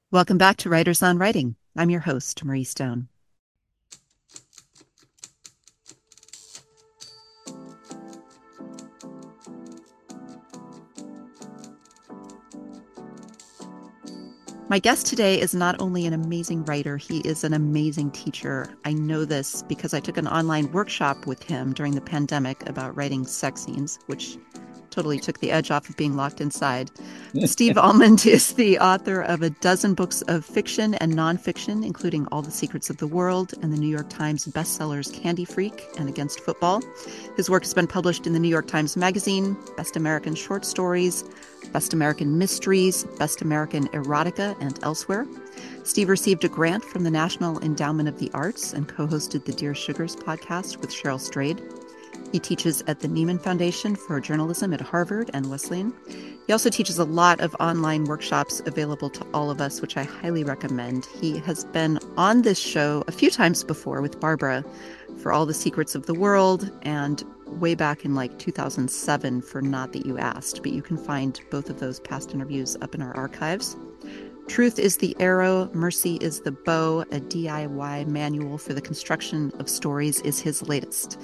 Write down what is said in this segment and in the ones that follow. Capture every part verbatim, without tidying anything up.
Welcome back to Writers on Writing. I'm your host, Marie Stone. My guest today is not only an amazing writer, he is an amazing teacher. I know this because I took an online workshop with him during the pandemic about writing sex scenes, which totally took the edge off of being locked inside. Steve Almond is the author of a dozen books of fiction and nonfiction, including All the Secrets of the World and the New York Times bestsellers Candy Freak and Against Football. His work has been published in the New York Times Magazine, Best American Short Stories, Best American Mysteries, Best American Erotica, and elsewhere. Steve received a grant from the National Endowment of the Arts and co-hosted the Dear Sugars podcast with Cheryl Strayed. He teaches at the Nieman Foundation for Journalism at Harvard and Wesleyan. He also teaches a lot of online workshops available to all of us, which I highly recommend. He has been on this show a few times before with Barbara for All the Secrets of the World and way back in like two thousand seven for Not That You Asked, but you can find both of those past interviews up in our archives. Truth is the Arrow, Mercy is the Bow, a D I Y manual for the construction of stories is his latest.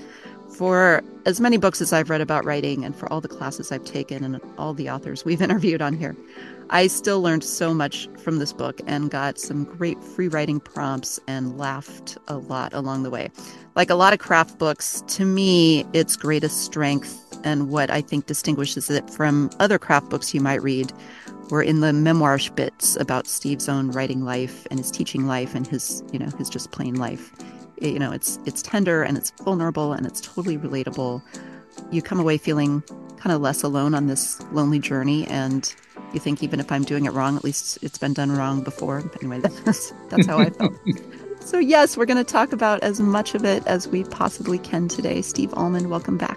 For as many books as I've read about writing and for all the classes I've taken and all the authors we've interviewed on here, I still learned so much from this book and got some great free writing prompts and laughed a lot along the way. Like a lot of craft books, to me, its greatest strength and what I think distinguishes it from other craft books you might read were in the memoirish bits about Steve's own writing life and his teaching life and his, you know, his just plain life. You know, it's it's tender and it's vulnerable and it's totally relatable. You come away feeling kind of less alone on this lonely journey, and you think even if I'm doing it wrong, at least it's been done wrong before. Anyway, that's that's how I felt. So yes, we're going to talk about as much of it as we possibly can today. Steve Almond, welcome back.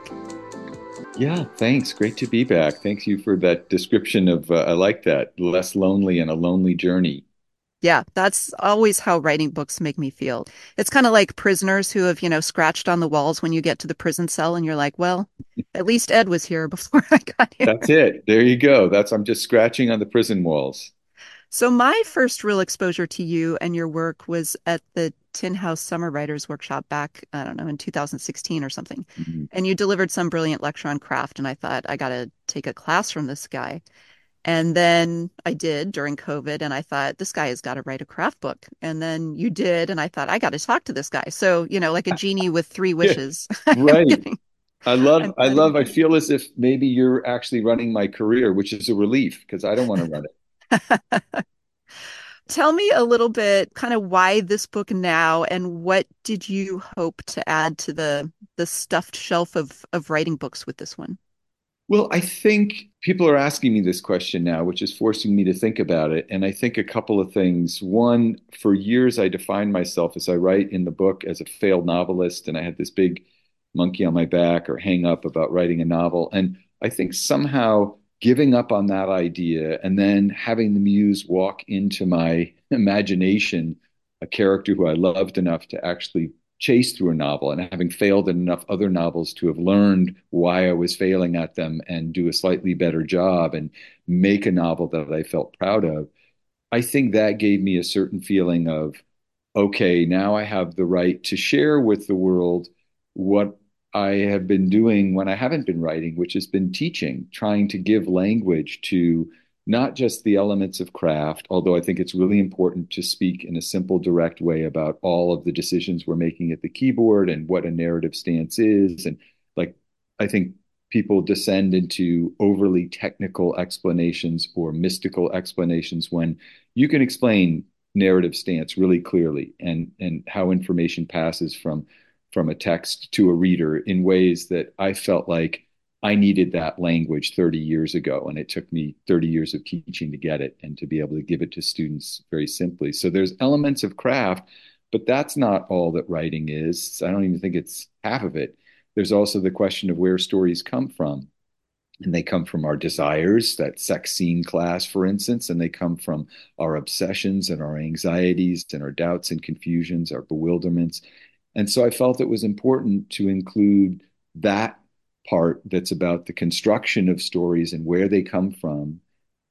Yeah, thanks. Great to be back. Thank you for that description of, uh, I like that, less lonely and a lonely journey. Yeah, that's always how writing books make me feel. It's kind of like prisoners who have, you know, scratched on the walls when you get to the prison cell and you're like, well, at least Ed was here before I got here. That's it. There you go. That's, I'm just scratching on the prison walls. So my first real exposure to you and your work was at the Tin House Summer Writers Workshop back, I don't know, in two thousand sixteen or something. Mhm. And you delivered some brilliant lecture on craft, and I thought I got to take a class from this guy. And then I did during COVID, and I thought this guy has got to write a craft book. And then you did, and I thought I got to talk to this guy. So, you know, like a genie with three Yeah, wishes. I'm right. getting, I love, I'm I getting love, I it. feel as if maybe you're actually running my career, which is a relief because I don't want to run it. Tell me a little bit kind of why this book now and what did you hope to add to the the stuffed shelf of of writing books with this one? Well, I think people are asking me this question now, which is forcing me to think about it. And I think a couple of things. One, for years, I defined myself as I write in the book as a failed novelist, and I had this big monkey on my back or hang up about writing a novel. And I think somehow giving up on that idea and then having the muse walk into my imagination, a character who I loved enough to actually chase through a novel and having failed in enough other novels to have learned why I was failing at them and do a slightly better job and make a novel that I felt proud of. I think that gave me a certain feeling of, okay, now I have the right to share with the world what I have been doing when I haven't been writing, which has been teaching, trying to give language to not just the elements of craft, although I think it's really important to speak in a simple, direct way about all of the decisions we're making at the keyboard and what a narrative stance is. And like, I think people descend into overly technical explanations or mystical explanations when you can explain narrative stance really clearly and and how information passes from from a text to a reader in ways that I felt like I needed that language thirty years ago, and it took me thirty years of teaching to get it and to be able to give it to students very simply. So there's elements of craft, but that's not all that writing is. I don't even think it's half of it. There's also the question of where stories come from, and they come from our desires, that sex scene class, for instance, and they come from our obsessions and our anxieties and our doubts and confusions, our bewilderments. And so I felt it was important to include that part that's about the construction of stories and where they come from,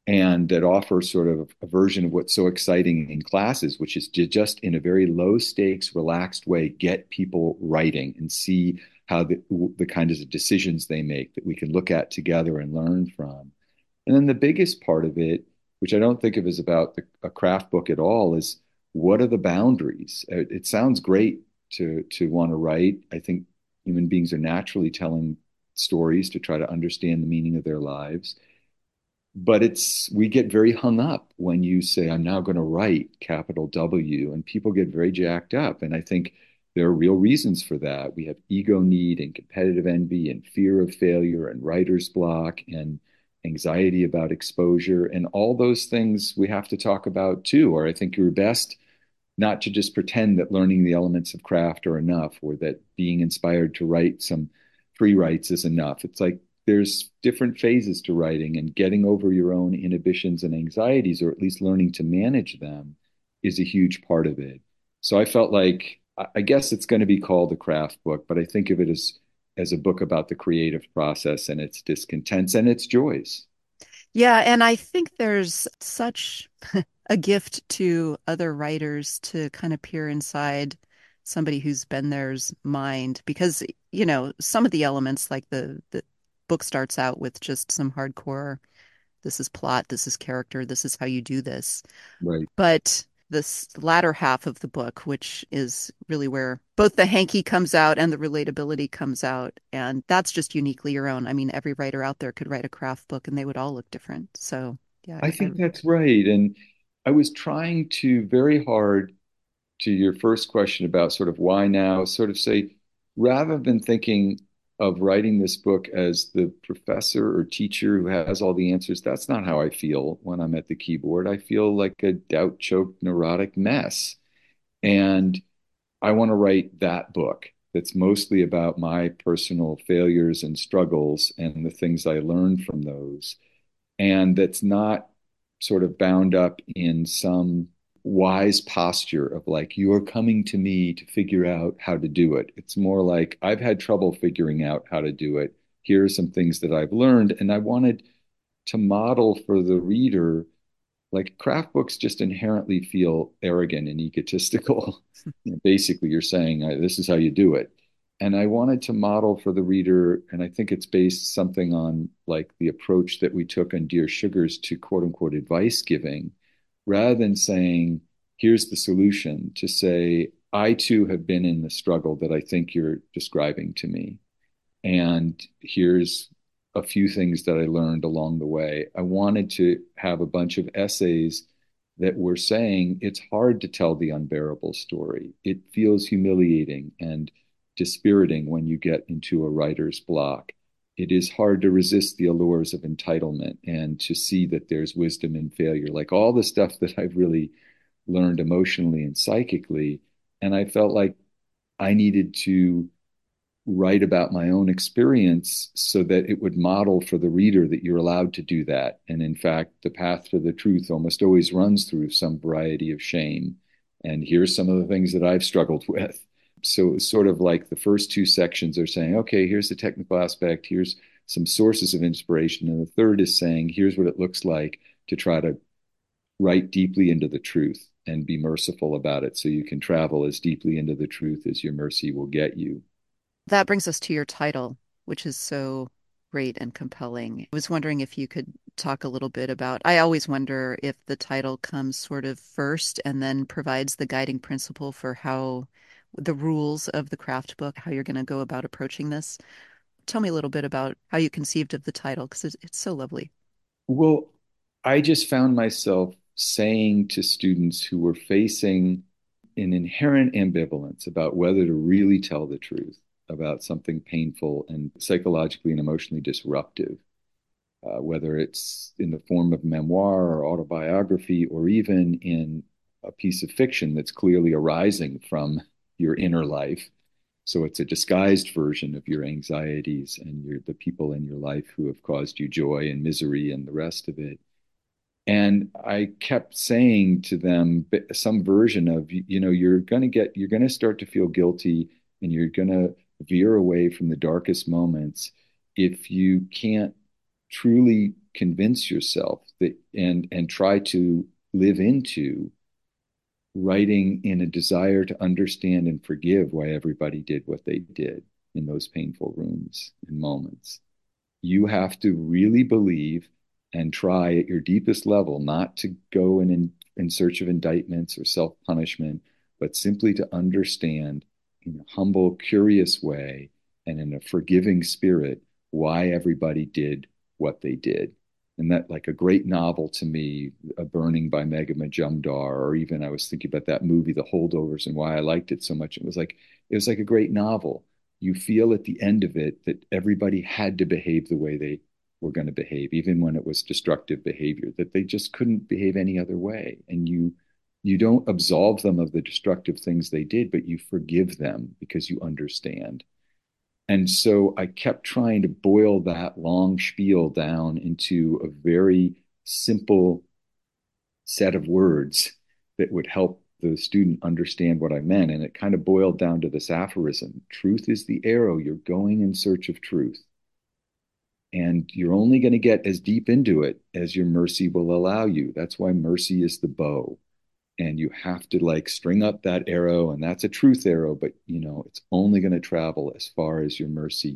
and that offer sort of a version of what's so exciting in classes, which is to just in a very low stakes, relaxed way, get people writing and see how the, the kinds of decisions they make that we can look at together and learn from. And then the biggest part of it, which I don't think of as about the, a craft book at all, is what are the boundaries? It, it sounds great to to want to write. I think human beings are naturally telling stories to try to understand the meaning of their lives. But it's we get very hung up when you say, I'm now going to write capital W, and people get very jacked up. And I think there are real reasons for that. We have ego need and competitive envy and fear of failure and writer's block and anxiety about exposure. And all those things we have to talk about too. Or I think you're best not to just pretend that learning the elements of craft are enough or that being inspired to write some free writes is enough. It's like there's different phases to writing, and getting over your own inhibitions and anxieties, or at least learning to manage them, is a huge part of it. So I felt like, I guess it's going to be called a craft book, but I think of it as as a book about the creative process and its discontents and its joys. Yeah, and I think there's such a gift to other writers to kind of peer inside somebody who's been there's mind because, you know, some of the elements like the the book starts out with just some hardcore, this is plot, this is character, this is how you do this. Right. But this latter half of the book, which is really where both the hanky comes out and the relatability comes out. And that's just uniquely your own. I mean, every writer out there could write a craft book and they would all look different. So, yeah, I I, I think that's right. And I was trying to very hard to your first question about sort of why now, sort of say, rather than thinking of writing this book as the professor or teacher who has all the answers, that's not how I feel when I'm at the keyboard. I feel like a doubt choked, neurotic mess. And I want to write that book that's mostly about my personal failures and struggles and the things I learned from those, and that's not sort of bound up in some wise posture of like, you're coming to me to figure out how to do it. It's more like, I've had trouble figuring out how to do it. Here are some things that I've learned. And I wanted to model for the reader, like craft books just inherently feel arrogant and egotistical. You know, basically, you're saying, this is how you do it. And I wanted to model for the reader, and I think it's based something on like the approach that we took on Dear Sugars to quote unquote advice giving, rather than saying, here's the solution, to say, I too have been in the struggle that I think you're describing to me. And here's a few things that I learned along the way. I wanted to have a bunch of essays that were saying it's hard to tell the unbearable story. It feels humiliating and dispiriting when you get into a writer's block. It is hard to resist the allures of entitlement and to see that there's wisdom in failure, like all the stuff that I've really learned emotionally and psychically. And I felt like I needed to write about my own experience so that it would model for the reader that you're allowed to do that. And in fact, the path to the truth almost always runs through some variety of shame. And here's some of the things that I've struggled with. So it's sort of like the first two sections are saying, okay, here's the technical aspect, here's some sources of inspiration. And the third is saying, here's what it looks like to try to write deeply into the truth and be merciful about it so you can travel as deeply into the truth as your mercy will get you. that brings us to your title, which is so great and compelling. I was wondering if you could talk a little bit about, I always wonder if the title comes sort of first and then provides the guiding principle for how the rules of the craft book, how you're going to go about approaching this. Tell me a little bit about how you conceived of the title because it's, it's so lovely. Well, I just found myself saying to students who were facing an inherent ambivalence about whether to really tell the truth about something painful and psychologically and emotionally disruptive, uh, whether it's in the form of memoir or autobiography, or even in a piece of fiction that's clearly arising from your inner life. So it's a disguised version of your anxieties and your, the people in your life who have caused you joy and misery and the rest of it. And I kept saying to them some version of, you know, you're going to get, you're going to start to feel guilty and you're going to veer away from the darkest moments if you can't truly convince yourself that and and try to live into writing in a desire to understand and forgive why everybody did what they did in those painful rooms and moments. You have to really believe and try at your deepest level not to go in, in, in search of indictments or self punishment, but simply to understand in a humble, curious way and in a forgiving spirit why everybody did what they did. And that, like a great novel to me, A Burning by Megha Majumdar, or even I was thinking about that movie, The Holdovers, and why I liked it so much. It was like it was like a great novel. You feel at the end of it that everybody had to behave the way they were going to behave, even when it was destructive behavior, that they just couldn't behave any other way. And you you don't absolve them of the destructive things they did, but you forgive them because you understand. And so I kept trying to boil that long spiel down into a very simple set of words that would help the student understand what I meant. And it kind of boiled down to this aphorism: truth is the arrow, you're going in search of truth. And you're only going to get as deep into it as your mercy will allow you. That's why mercy is the bow. And you have to like string up that arrow, and that's a truth arrow, but you know, it's only going to travel as far as your mercy.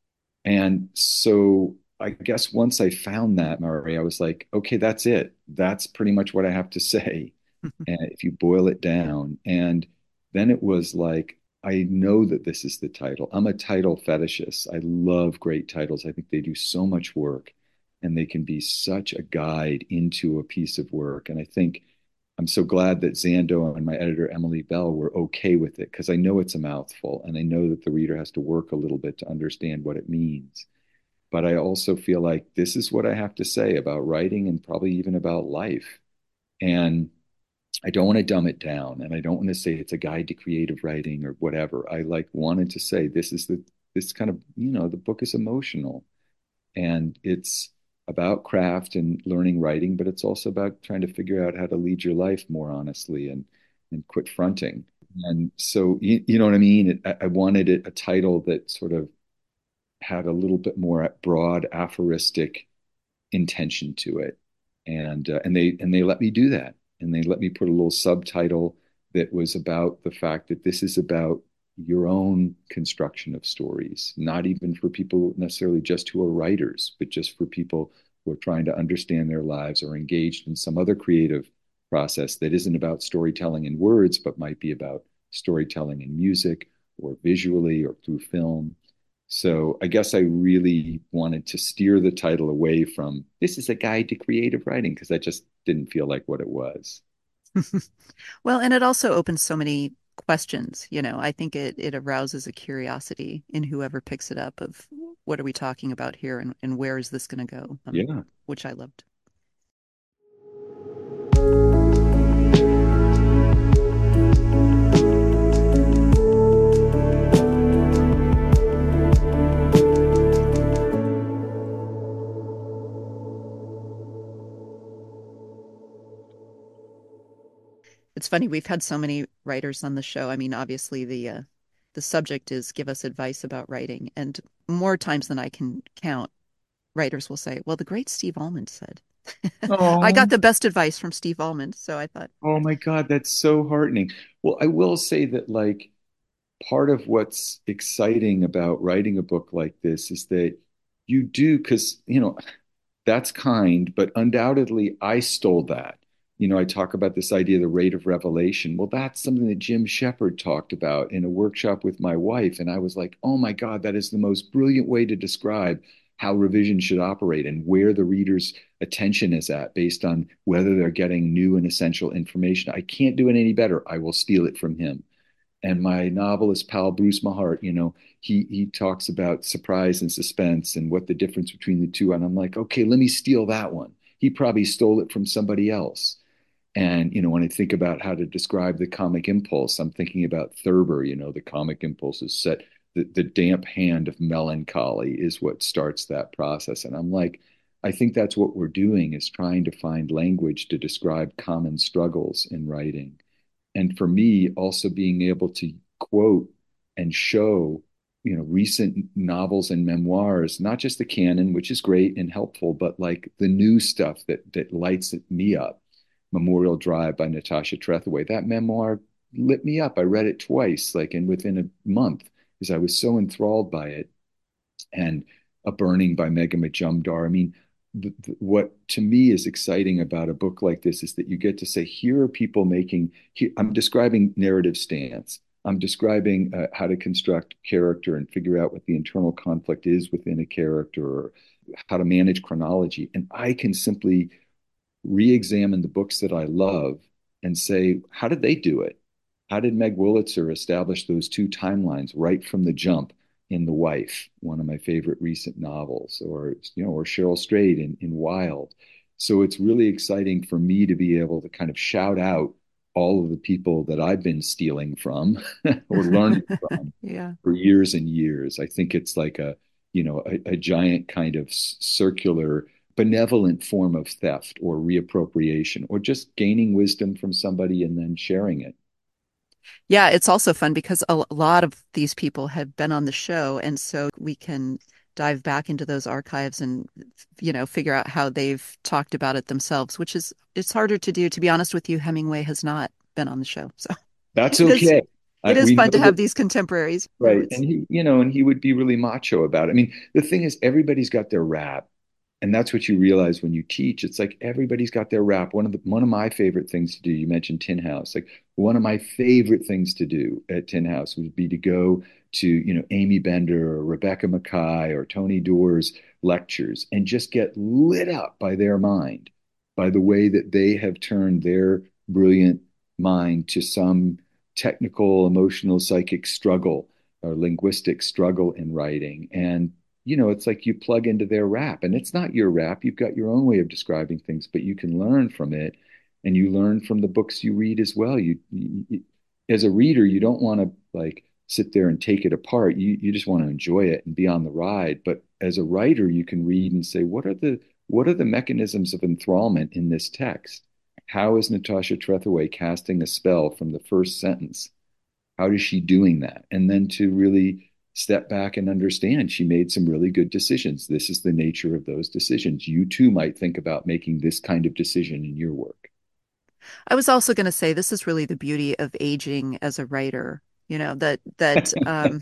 And so I guess once I found that, Murray, I was like, okay, that's it. That's pretty much what I have to say. And if you boil it down, and then it was like, I know that this is the title. I'm a title fetishist. I love great titles. I think they do so much work and they can be such a guide into a piece of work. And I think I'm so glad that Zando and my editor, Emily Bell, were okay with it because I know it's a mouthful and I know that the reader has to work a little bit to understand what it means. But I also feel like this is what I have to say about writing and probably even about life. And I don't want to dumb it down and I don't want to say it's a guide to creative writing or whatever. I like wanted to say this is the this kind of, you know, the book is emotional and it's about craft and learning writing, but it's also about trying to figure out how to lead your life more honestly and and quit fronting. And so you, you know what I mean? It, I, I wanted it a title that sort of had a little bit more broad aphoristic intention to it, and uh, and they and they let me do that, and they let me put a little subtitle that was about the fact that this is about your own construction of stories, not even for people necessarily just who are writers, but just for people who are trying to understand their lives or engaged in some other creative process that isn't about storytelling in words, but might be about storytelling in music or visually or through film. So I guess I really wanted to steer the title away from this is a guide to creative writing because I just didn't feel like what it was. Well, and it also opens so many questions, you know. I think it it arouses a curiosity in whoever picks it up of what are we talking about here and, and where is this going to go? Um, Yeah. which I loved. It's funny, we've had so many writers on the show. I mean, obviously the uh, the subject is give us advice about writing, and more times than I can count, writers will say, "Well, the great Steve Almond said." I got Oh, the best advice from Steve Almond, so I thought, oh my God, that's so heartening. Well, I will say that like part of what's exciting about writing a book like this is that you do, because, you know, that's kind, but undoubtedly I stole that. You know, I talk about this idea of the rate of revelation. Well, that's something that Jim Shepard talked about in a workshop with my wife. And I was like, oh my God, that is the most brilliant way to describe how revision should operate and where the reader's attention is at based on whether they're getting new and essential information. I can't do it any better. I will steal it from him. And my novelist pal Bruce Mahart, you know, he he talks about surprise and suspense and what the difference between the two. And I'm like, okay, let me steal that one. He probably stole it from somebody else. And you know, when I think about how to describe the comic impulse, I'm thinking about Thurber. You know, the comic impulse is set. The, the damp hand of melancholy is what starts that process. And I'm like, I think that's what we're doing is trying to find language to describe common struggles in writing and for me also being able to quote and show you know, recent novels and memoirs, not just the canon, which is great and helpful, but like the new stuff that that lights me up. Memorial Drive by Natasha Trethewey. That memoir lit me up. I read it twice, like, and within a month, because I was so enthralled by it. And A Burning by Megha Majumdar. I mean, the, the, what to me is exciting about a book like this is that you get to say, here are people making, here, I'm describing narrative stance. I'm describing uh, how to construct character and figure out what the internal conflict is within a character, or how to manage chronology. And I can simply re-examine the books that I love and say, how did they do it? How did Meg Wolitzer establish those two timelines right from the jump in The Wife, one of my favorite recent novels, or you know, or Cheryl Strayed in, in Wild. So it's really exciting for me to be able to kind of shout out all of the people that I've been stealing from or learning from Yeah. for years and years. I think it's like a, you know, a, a giant kind of circular benevolent form of theft or reappropriation or just gaining wisdom from somebody and then sharing it. Yeah, it's also fun because a l- lot of these people have been on the show, and so we can dive back into those archives and, you know, figure out how they've talked about it themselves, which is it's harder to do. To be honest with you, Hemingway has not been on the show, so That's it is okay. it I, is we fun know to that, have these contemporaries who right? it's And he, you know, and he would be really macho about it. I mean, the thing is, everybody's got their rap, and that's what you realize when you teach. It's like everybody's got their rap. One of the one of my favorite things to do. You mentioned Tin House. Like one of my favorite things to do at Tin House would be to go to you know Amy Bender or Rebecca Makkai or Tony Doerr's lectures and just get lit up by their mind, by the way that they have turned their brilliant mind to some technical, emotional, psychic struggle or linguistic struggle in writing. And you know, it's like you plug into their rap and it's not your rap. You've got your own way of describing things, but you can learn from it and you learn from the books you read as well. You, you as a reader, you don't want to like sit there and take it apart. You you just want to enjoy it and be on the ride. But as a writer, you can read and say, what are the what are the mechanisms of enthrallment in this text? How is Natasha Trethewey casting a spell from the first sentence? How is she doing that? And then to really step back and understand she made some really good decisions. This is the nature of those decisions. You too might think about making this kind of decision in your work. I was also going to say this is really the beauty of aging as a writer, you know, that that um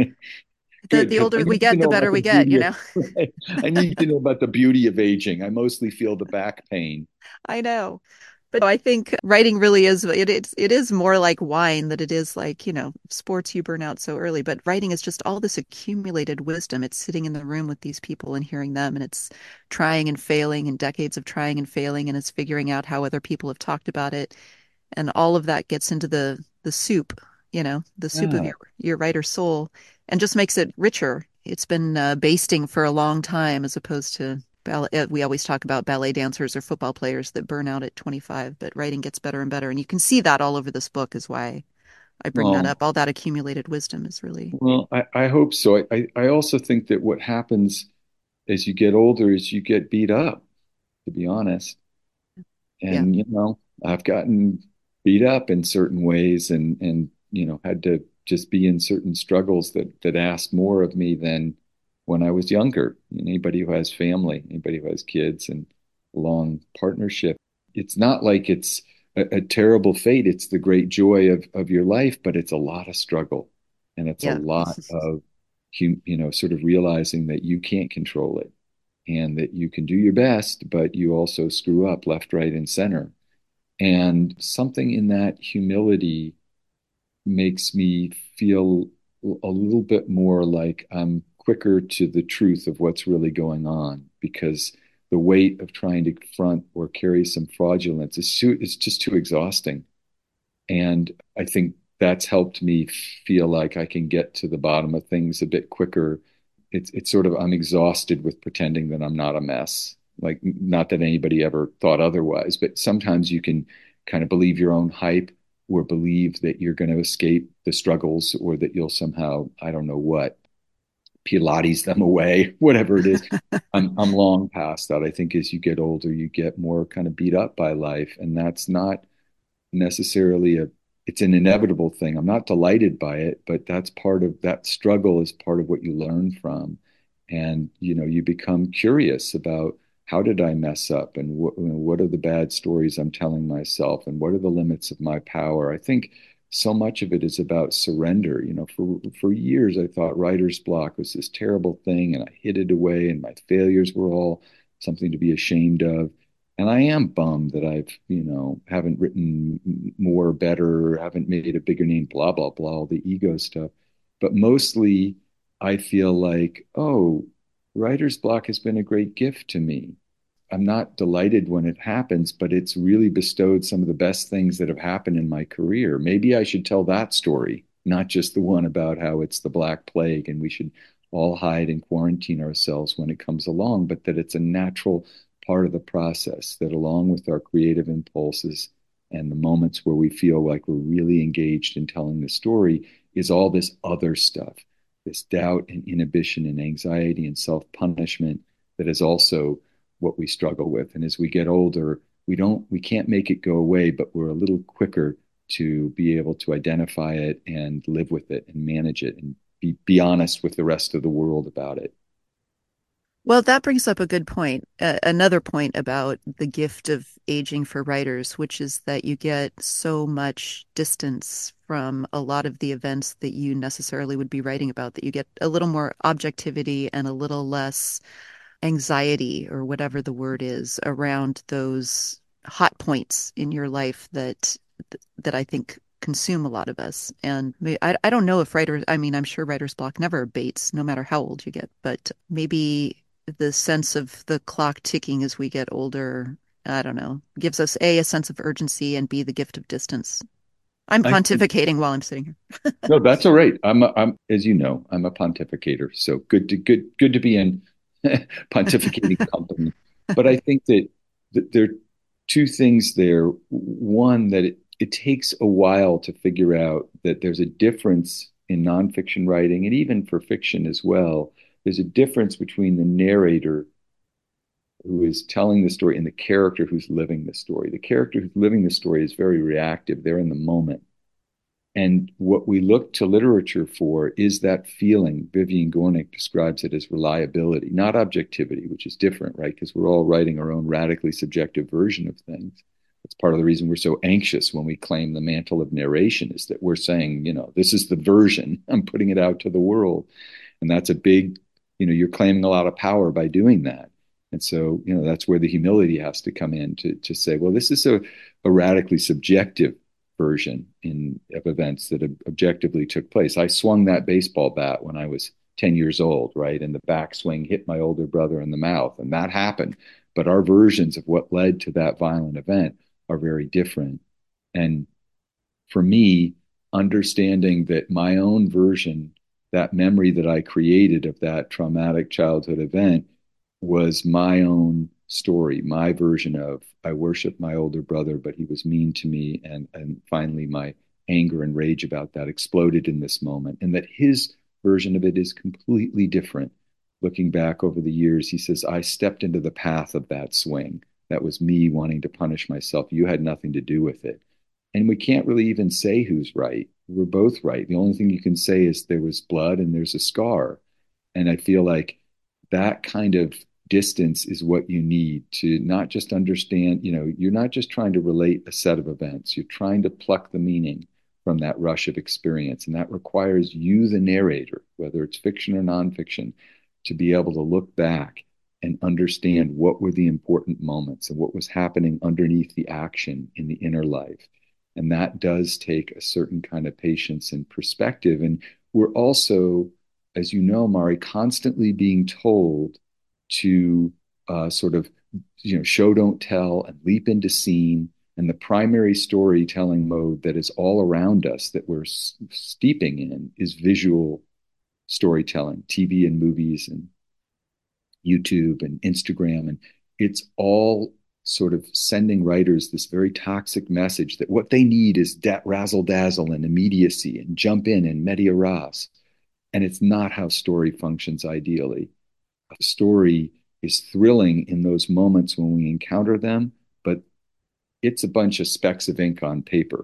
the Good, the because I older we need to get, the know about better the we get, beauty you of know. I need to know about the beauty of aging. I mostly feel the back pain. I know. But I think writing really is it, it's it is more like wine that it is like, you know, sports you burn out so early. But writing is just all this accumulated wisdom. It's sitting in the room with these people and hearing them, and it's trying and failing and decades of trying and failing, and it's figuring out how other people have talked about it. And all of that gets into the the soup, you know, the soup of Yeah. your your writer's soul, and just makes it richer. It's been uh, basting for a long time, as opposed to ballet. uh, We always talk about ballet dancers or football players that burn out at twenty-five, but writing gets better and better, and you can see that all over this book. Is why I bring that Well, up. All that accumulated wisdom is really, well, I, I hope so. I, I also think that what happens as you get older is you get beat up, to be honest. yeah, And, you know, I've gotten beat up in certain ways and, and, you know, had to just be in certain struggles that, that asked more of me than when I was younger. Anybody who has family, anybody who has kids and long partnership, it's not like it's a, a terrible fate. It's the great joy of, of your life, but it's a lot of struggle and it's a yeah. lot of, you know, sort of realizing that you can't control it and that you can do your best, but you also screw up left, right, and center. And something in that humility makes me feel a little bit more like I'm quicker to the truth of what's really going on because the weight of trying to confront or carry some fraudulence is too, it's just too exhausting. And I think that's helped me feel like I can get to the bottom of things a bit quicker. It's it's sort of I'm exhausted with pretending that I'm not a mess. Like not that anybody ever thought otherwise, but sometimes you can kind of believe your own hype or believe that you're going to escape the struggles or that you'll somehow, I don't know what, Pilates them away, whatever it is. I'm I'm long past that. I think as you get older, you get more kind of beat up by life, and that's not necessarily a it's an inevitable thing. I'm not delighted by it, but that's part of that struggle is part of what you learn from. And, you know, you become curious about how did I mess up and what, you know, what are the bad stories I'm telling myself and what are the limits of my power? I think so much of it is about surrender. You know, for for years I thought writer's block was this terrible thing and I hid it away and my failures were all something to be ashamed of. And I am bummed that I've, you know, haven't written more, better, haven't made a bigger name, blah, blah, blah, all the ego stuff. But mostly I feel like, oh, writer's block has been a great gift to me. I'm not delighted when it happens, but it's really bestowed some of the best things that have happened in my career. Maybe I should tell that story, not just the one about how it's the Black Plague and we should all hide and quarantine ourselves when it comes along, but that it's a natural part of the process, that along with our creative impulses and the moments where we feel like we're really engaged in telling the story is all this other stuff, this doubt and inhibition and anxiety and self punishment that is also what we struggle with. And as we get older, we don't, we can't make it go away, but we're a little quicker to be able to identify it and live with it and manage it and be, be honest with the rest of the world about it. Well, that brings up a good point. Uh, another point about the gift of aging for writers, which is that you get so much distance from a lot of the events that you necessarily would be writing about, that you get a little more objectivity and a little less anxiety or whatever the word is around those hot points in your life that that I think consume a lot of us. And I, I don't know if writers, I mean, I'm sure writer's block never abates, no matter how old you get, but maybe the sense of the clock ticking as we get older, I don't know, gives us A, a sense of urgency, and B, the gift of distance. I'm I think pontificating while I'm sitting here. no, that's all right. I'm, a, I'm, as you know, I'm a pontificator, so good to good, good to be in pontificating company. But I think that, that there are two things there. One, that it, it takes a while to figure out that there's a difference in nonfiction writing, and even for fiction as well. There's a difference between the narrator who is telling the story and the character who's living the story. The character who's living the story is very reactive; they're in the moment. And what we look to literature for is that feeling. Vivian Gornick describes it as reliability, not objectivity, which is different, right? Because we're all writing our own radically subjective version of things. That's part of the reason we're so anxious when we claim the mantle of narration, is that we're saying, you know, this is the version, I'm putting it out to the world. And that's a big, you know, you're claiming a lot of power by doing that. And so, you know, that's where the humility has to come in to, to say, well, this is a, a radically subjective version in of events that objectively took place. I swung that baseball bat when I was ten years old, right? And the backswing hit my older brother in the mouth, and that happened. But our versions of what led to that violent event are very different. And for me, understanding that my own version, that memory that I created of that traumatic childhood event, was my own story, my version of I worshiped my older brother, but he was mean to me. And, and finally, my anger and rage about that exploded in this moment. And that his version of it is completely different. Looking back over the years, he says, I stepped into the path of that swing. That was me wanting to punish myself. You had nothing to do with it. And we can't really even say who's right. We're both right. The only thing you can say is there was blood and there's a scar. And I feel like that kind of distance is what you need to not just understand, you know, you're not just trying to relate a set of events, you're trying to pluck the meaning from that rush of experience. And that requires you, the narrator, whether it's fiction or nonfiction, to be able to look back and understand what were the important moments and what was happening underneath the action in the inner life. And that does take a certain kind of patience and perspective. And we're also, as you know, Mari, constantly being told to uh, sort of, you know, show, don't tell, and leap into scene. And the primary storytelling mode that is all around us that we're s- steeping in is visual storytelling, T V and movies and YouTube and Instagram. And it's all sort of sending writers this very toxic message that what they need is that razzle dazzle and immediacy and jump in and media ras. And it's not how story functions ideally. A story is thrilling in those moments when we encounter them, but it's a bunch of specks of ink on paper.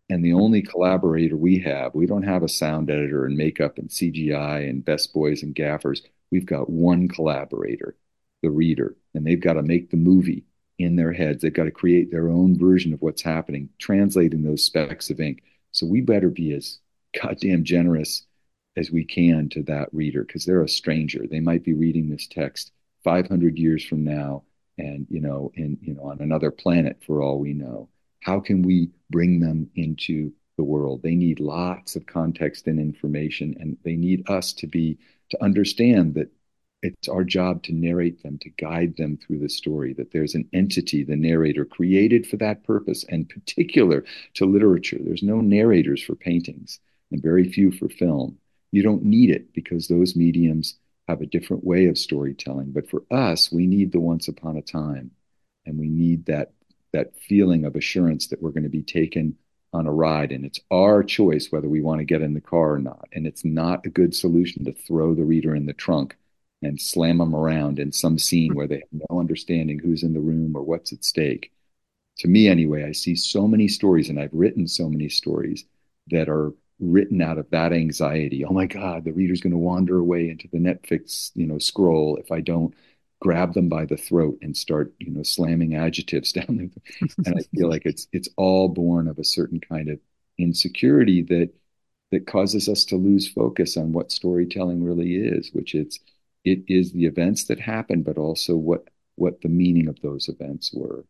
And the only collaborator we have, we don't have a sound editor and makeup and C G I and best boys and gaffers. We've got one collaborator, the reader, and they've got to make the movie in their heads. They've got to create their own version of what's happening, translating those specks of ink. So we better be as goddamn generous as we can to that reader because they're a stranger. They might be reading this text five hundred years from now and, you know, in, you know, on another planet for all we know. How can we bring them into the world? They need lots of context and information, and they need us to be to understand that it's our job to narrate them, to guide them through the story, that there's an entity, the narrator, created for that purpose, and particular to literature. There's no narrators for paintings and very few for film. You don't need it because those mediums have a different way of storytelling. But for us, we need the once upon a time, and we need that that feeling of assurance that we're going to be taken on a ride, and it's our choice whether we want to get in the car or not. And it's not a good solution to throw the reader in the trunk and slam them around in some scene where they have no understanding who's in the room or what's at stake. To me, anyway, I see so many stories, and I've written so many stories that are written out of that anxiety. Oh my God, the reader's going to wander away into the Netflix, you know, scroll if I don't grab them by the throat and start, you know, slamming adjectives down there. And I feel like it's it's all born of a certain kind of insecurity that that causes us to lose focus on what storytelling really is, which it's it is the events that happen, but also what what the meaning of those events were.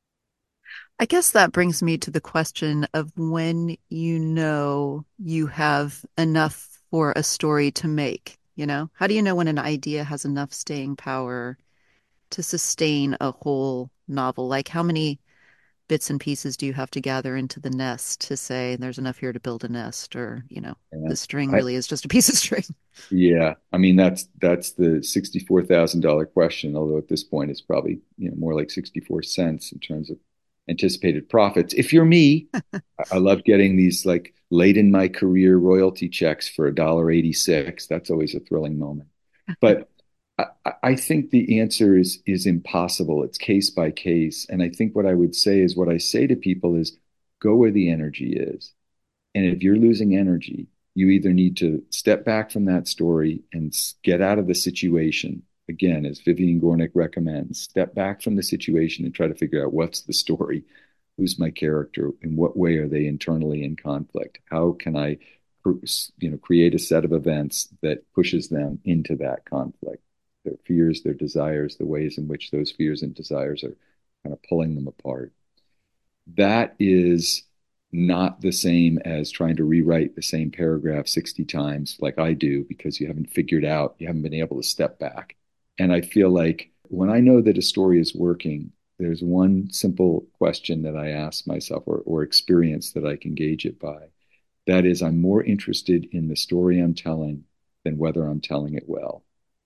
I guess that brings me to the question of when you know you have enough for a story to make, you know? How do you know when an idea has enough staying power to sustain a whole novel? Like how many bits and pieces do you have to gather into the nest to say there's enough here to build a nest or, you know, the And string I, really is just a piece of string? yeah, I mean that's that's the sixty-four thousand dollar question. Although at this point it's probably you know more like sixty-four cents in terms of anticipated profits. If you're me, I, I love getting these like late in my career royalty checks for a dollar eighty-six. That's always a thrilling moment. But I, I think the answer is is impossible. It's case by case, and I think what I would say is what I say to people is go where the energy is. And if you're losing energy, you either need to step back from that story and get out of the situation. Again, as Vivian Gornick recommends, step back from the situation and try to figure out what's the story, who's my character, in what way are they internally in conflict? How can I, you know, create a set of events that pushes them into that conflict? Their fears, their desires, the ways in which those fears and desires are kind of pulling them apart. That is not the same as trying to rewrite the same paragraph sixty times like I do because you haven't figured out, you haven't been able to step back. And I feel like when I know that a story is working, there's one simple question that I ask myself or, or experience that I can gauge it by. That is, I'm more interested in the story I'm telling than whether I'm telling it well.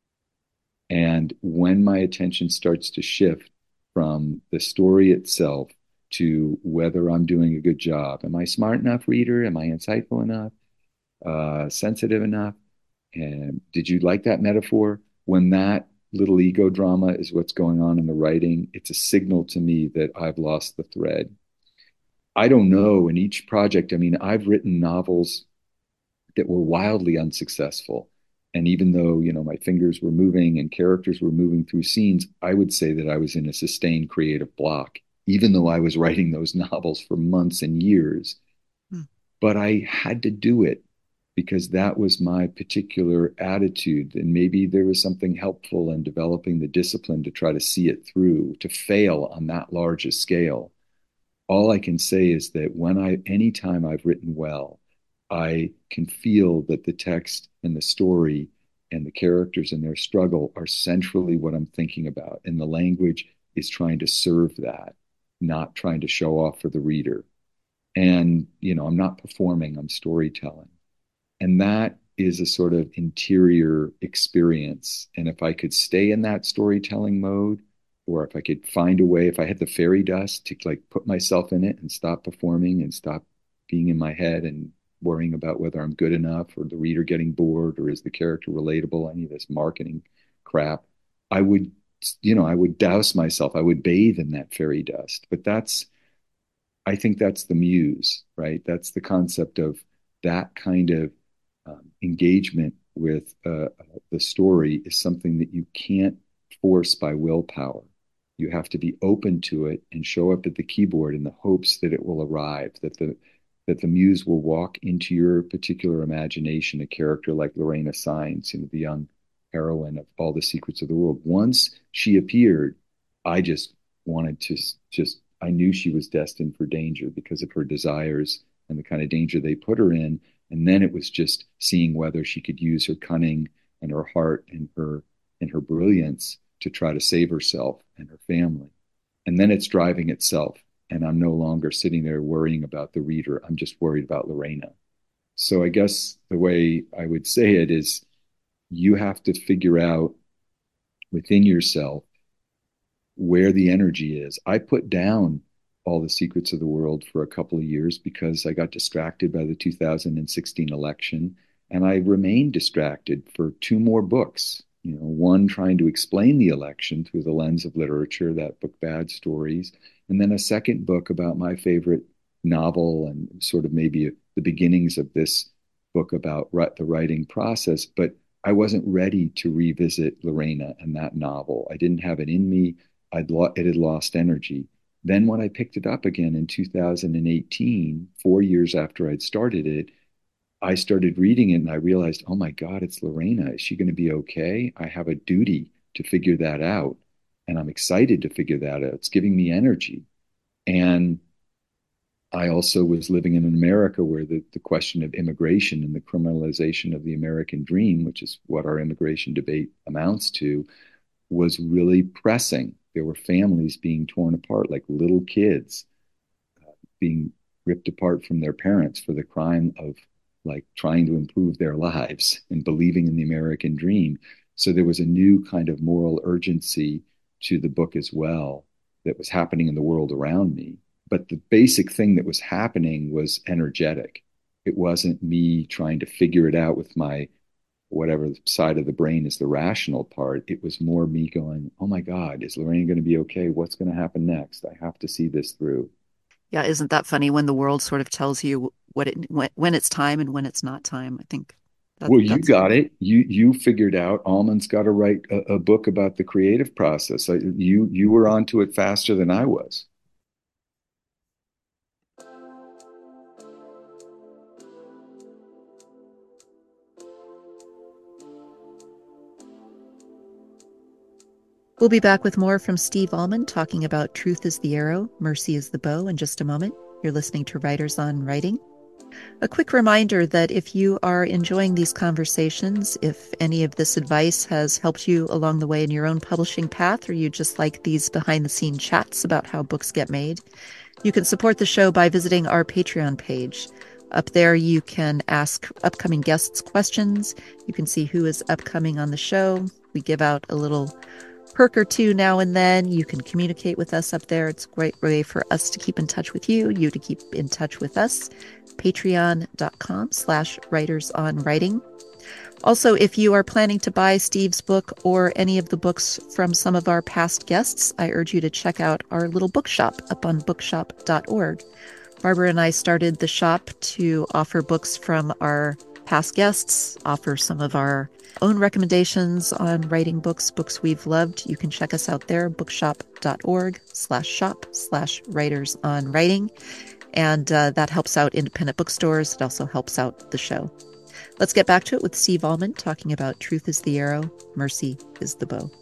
And when my attention starts to shift from the story itself to whether I'm doing a good job. Am I smart enough, reader? Am I insightful enough? Uh, sensitive enough? And did you like that metaphor? When that little ego drama is what's going on in the writing, it's a signal to me that I've lost the thread. I don't know in each project. I mean, I've written novels that were wildly unsuccessful. And even though, you know, my fingers were moving and characters were moving through scenes, I would say that I was in a sustained creative block, even though I was writing those novels for months and years. Hmm. But I had to do it because that was my particular attitude. And maybe there was something helpful in developing the discipline to try to see it through, to fail on that large a scale. All I can say is that when I, anytime I've written well, I can feel that the text and the story and the characters and their struggle are centrally what I'm thinking about. And the language is trying to serve that, not trying to show off for the reader. And, you know, I'm not performing, I'm storytelling. And that is a sort of interior experience. And if I could stay in that storytelling mode, or if I could find a way, if I had the fairy dust to like put myself in it and stop performing and stop being in my head and worrying about whether I'm good enough or the reader getting bored or is the character relatable, any of this marketing crap, I would, you know, I would douse myself. I would bathe in that fairy dust. But that's I think that's the muse, right? That's the concept of that kind of um, engagement with uh, the story is something that you can't force by willpower. You have to be open to it and show up at the keyboard in the hopes that it will arrive, that the that the muse will walk into your particular imagination, a character like Lorena Saenz, you know, the young heroine of All the Secrets of the World. Once she appeared, I just wanted to just I knew she was destined for danger because of her desires and the kind of danger they put her in. And then it was just seeing whether she could use her cunning and her heart and her and her brilliance to try to save herself and her family. And then it's driving itself. And I'm no longer sitting there worrying about the reader. I'm just worried about Lorena. So I guess the way I would say it is you have to figure out within yourself where the energy is. I put down All the Secrets of the World for a couple of years because I got distracted by the two thousand sixteen election, and I remained distracted for two more books. You know, one trying to explain the election through the lens of literature, that book Bad Stories, and then a second book about my favorite novel and sort of maybe the beginnings of this book about the writing process. But I wasn't ready to revisit Lorena and that novel. I didn't have it in me. I'd lo- it had lost energy. Then when I picked it up again in two thousand eighteen, four years after I'd started it, I started reading it and I realized, oh my God, it's Lorena. Is she going to be okay? I have a duty to figure that out. And I'm excited to figure that out. It's giving me energy. And I also was living in America where the, the question of immigration and the criminalization of the American dream, which is what our immigration debate amounts to, was really pressing. There were families being torn apart, like little kids uh, being ripped apart from their parents for the crime of like trying to improve their lives and believing in the American dream. So there was a new kind of moral urgency to the book as well that was happening in the world around me. But the basic thing that was happening was energetic. It wasn't me trying to figure it out with my whatever side of the brain is the rational part. It was more me going, oh my God, is Lorraine going to be okay? What's going to happen next? I have to see this through. Yeah, isn't that funny when the world sort of tells you what it when, when it's time and when it's not time? I think that Well, you that's got it. You you figured out Almond's got to write a, a book about the creative process. I, you you were onto it faster than I was. We'll be back with more from Steve Almond talking about Truth is the Arrow, Mercy is the Bow in just a moment. You're listening to Writers on Writing. A quick reminder that if you are enjoying these conversations, if any of this advice has helped you along the way in your own publishing path, or you just like these behind the scene chats about how books get made, you can support the show by visiting our Patreon page. Up there, you can ask upcoming guests questions. You can see who is upcoming on the show. We give out a little perk or two now and then. You can communicate with us up there. It's a great way for us to keep in touch with you, you to keep in touch with us. Patreon.com slash writers on writing. Also, if you are planning to buy Steve's book or any of the books from some of our past guests, I urge you to check out our little bookshop up on bookshop dot org. Barbara and I started the shop to offer books from our past guests, offer some of our own recommendations on writing books, books we've loved. You can check us out there, bookshop.org slash shop slash writers on writing. And uh, that helps out independent bookstores. It also helps out the show. Let's get back to it with Steve Almond talking about Truth is the Arrow, Mercy is the Bow.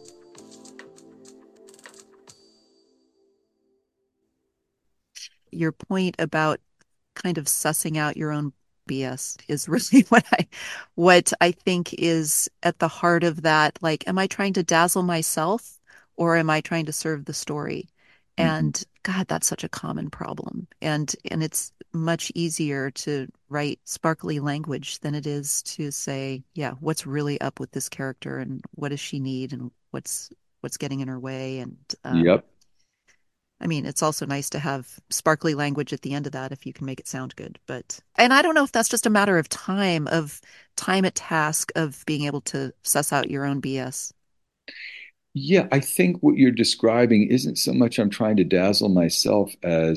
Your point about kind of sussing out your own B S is really what I what I think is at the heart of that. Like, am I trying to dazzle myself or am I trying to serve the story? Mm-hmm. And God, that's such a common problem. And and it's much easier to write sparkly language than it is to say, yeah, what's really up with this character and what does she need and what's what's getting in her way. And um, Yep. I mean, it's also nice to have sparkly language at the end of that if you can make it sound good. But, and I don't know if that's just a matter of time, of time at task, of being able to suss out your own B S. Yeah, I think what you're describing isn't so much I'm trying to dazzle myself as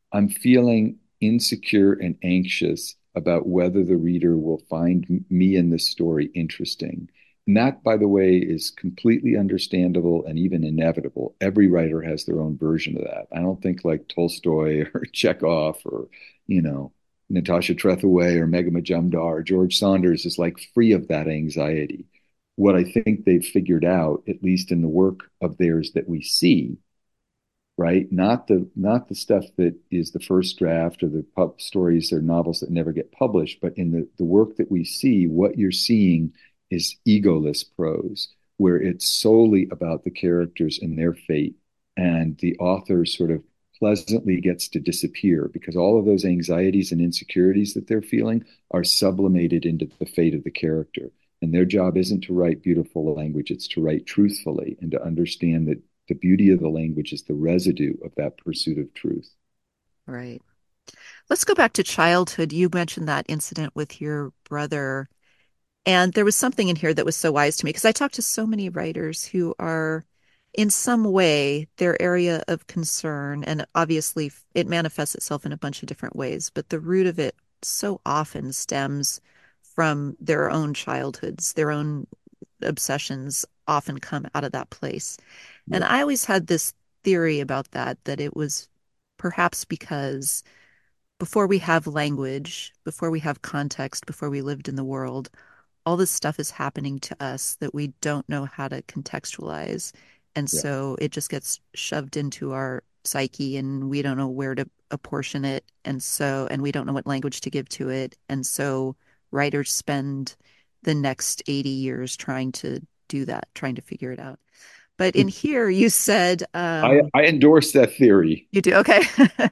I'm feeling insecure and anxious about whether the reader will find me in this story interesting. And that, by the way, is completely understandable and even inevitable. Every writer has their own version of that. I don't think like Tolstoy or Chekhov or, you know, Natasha Trethewey or Megha Majumdar or George Saunders is like free of that anxiety. What I think they've figured out, at least in the work of theirs that we see, right? Not the not the stuff that is the first draft or the pub stories or novels that never get published, but in the, the work that we see, what you're seeing is egoless prose, where it's solely about the characters and their fate, and the author sort of pleasantly gets to disappear because all of those anxieties and insecurities that they're feeling are sublimated into the fate of the character. And their job isn't to write beautiful language, it's to write truthfully and to understand that the beauty of the language is the residue of that pursuit of truth. Right. Let's go back to childhood. You mentioned that incident with your brother. And there was something in here that was so wise to me because I talk to so many writers who are, in some way, their area of concern, and obviously it manifests itself in a bunch of different ways, but the root of it so often stems from their own childhoods, their own obsessions often come out of that place. And Yeah. I always had this theory about that, that it was perhaps because before we have language, before we have context, before we lived in the world, all this stuff is happening to us that we don't know how to contextualize. And Yeah. so it just gets shoved into our psyche and we don't know where to apportion it. And so, and we don't know what language to give to it. And so writers spend the next eighty years trying to do that, trying to figure it out. But in here, you said, I, um, I endorse that theory. you do, okay.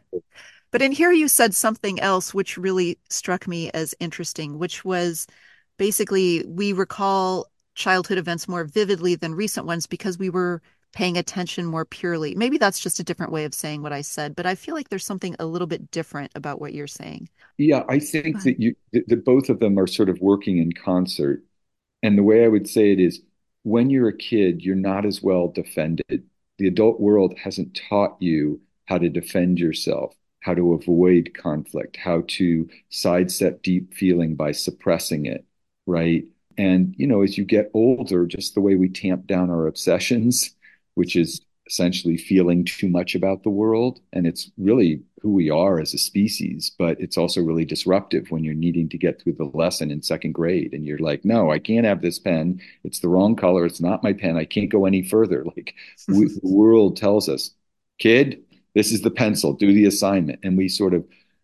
But in here, you said something else which really struck me as interesting, which was basically we recall childhood events more vividly than recent ones because we were paying attention more purely. Maybe that's just a different way of saying what I said, but I feel like there's something a little bit different about what you're saying. Yeah, I Go think ahead. that you that, that both of them are sort of working in concert. And the way I would say it is when you're a kid, you're not as well defended. The adult world hasn't taught you how to defend yourself, how to avoid conflict, how to sidestep deep feeling by suppressing it, right? And, you know, as you get older, just the way we tamp down our obsessions, which is essentially feeling too much about the world. And it's really who we are as a species, but it's also really disruptive when you're needing to get through the lesson in second grade and you're like, no, I can't have this pen. It's the wrong color. It's not my pen. I can't go any further. Like we, the world tells us, kid, this is the pencil, do the assignment. And we sort of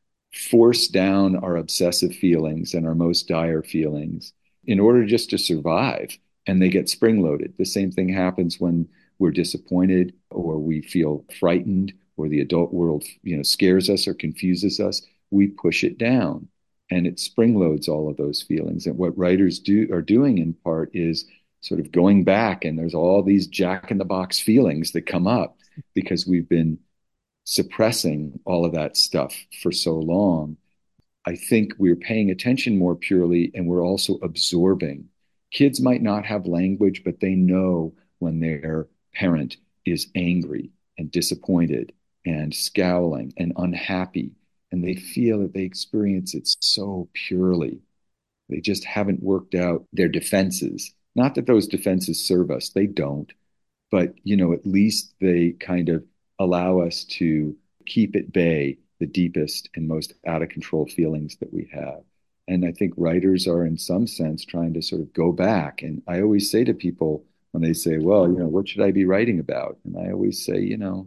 force down our obsessive feelings and our most dire feelings in order just to survive. And they get spring loaded. The same thing happens when we're disappointed or we feel frightened or the adult world, you know, scares us or confuses us. We push it down and it spring loads all of those feelings. And what writers do are doing in part is sort of going back and there's all these jack in the box feelings that come up because we've been suppressing all of that stuff for so long. I think we're paying attention more purely and we're also absorbing. Kids might not have language, but they know when their parent is angry and disappointed and scowling and unhappy, and they feel that they experience it so purely. They just haven't worked out their defenses. Not that those defenses serve us, they don't, but you know, at least they kind of allow us to keep at bay the deepest and most out of control feelings that we have. And I think writers are, in some sense, trying to sort of go back. And I always say to people when they say, well, you know, what should I be writing about? And I always say, you know,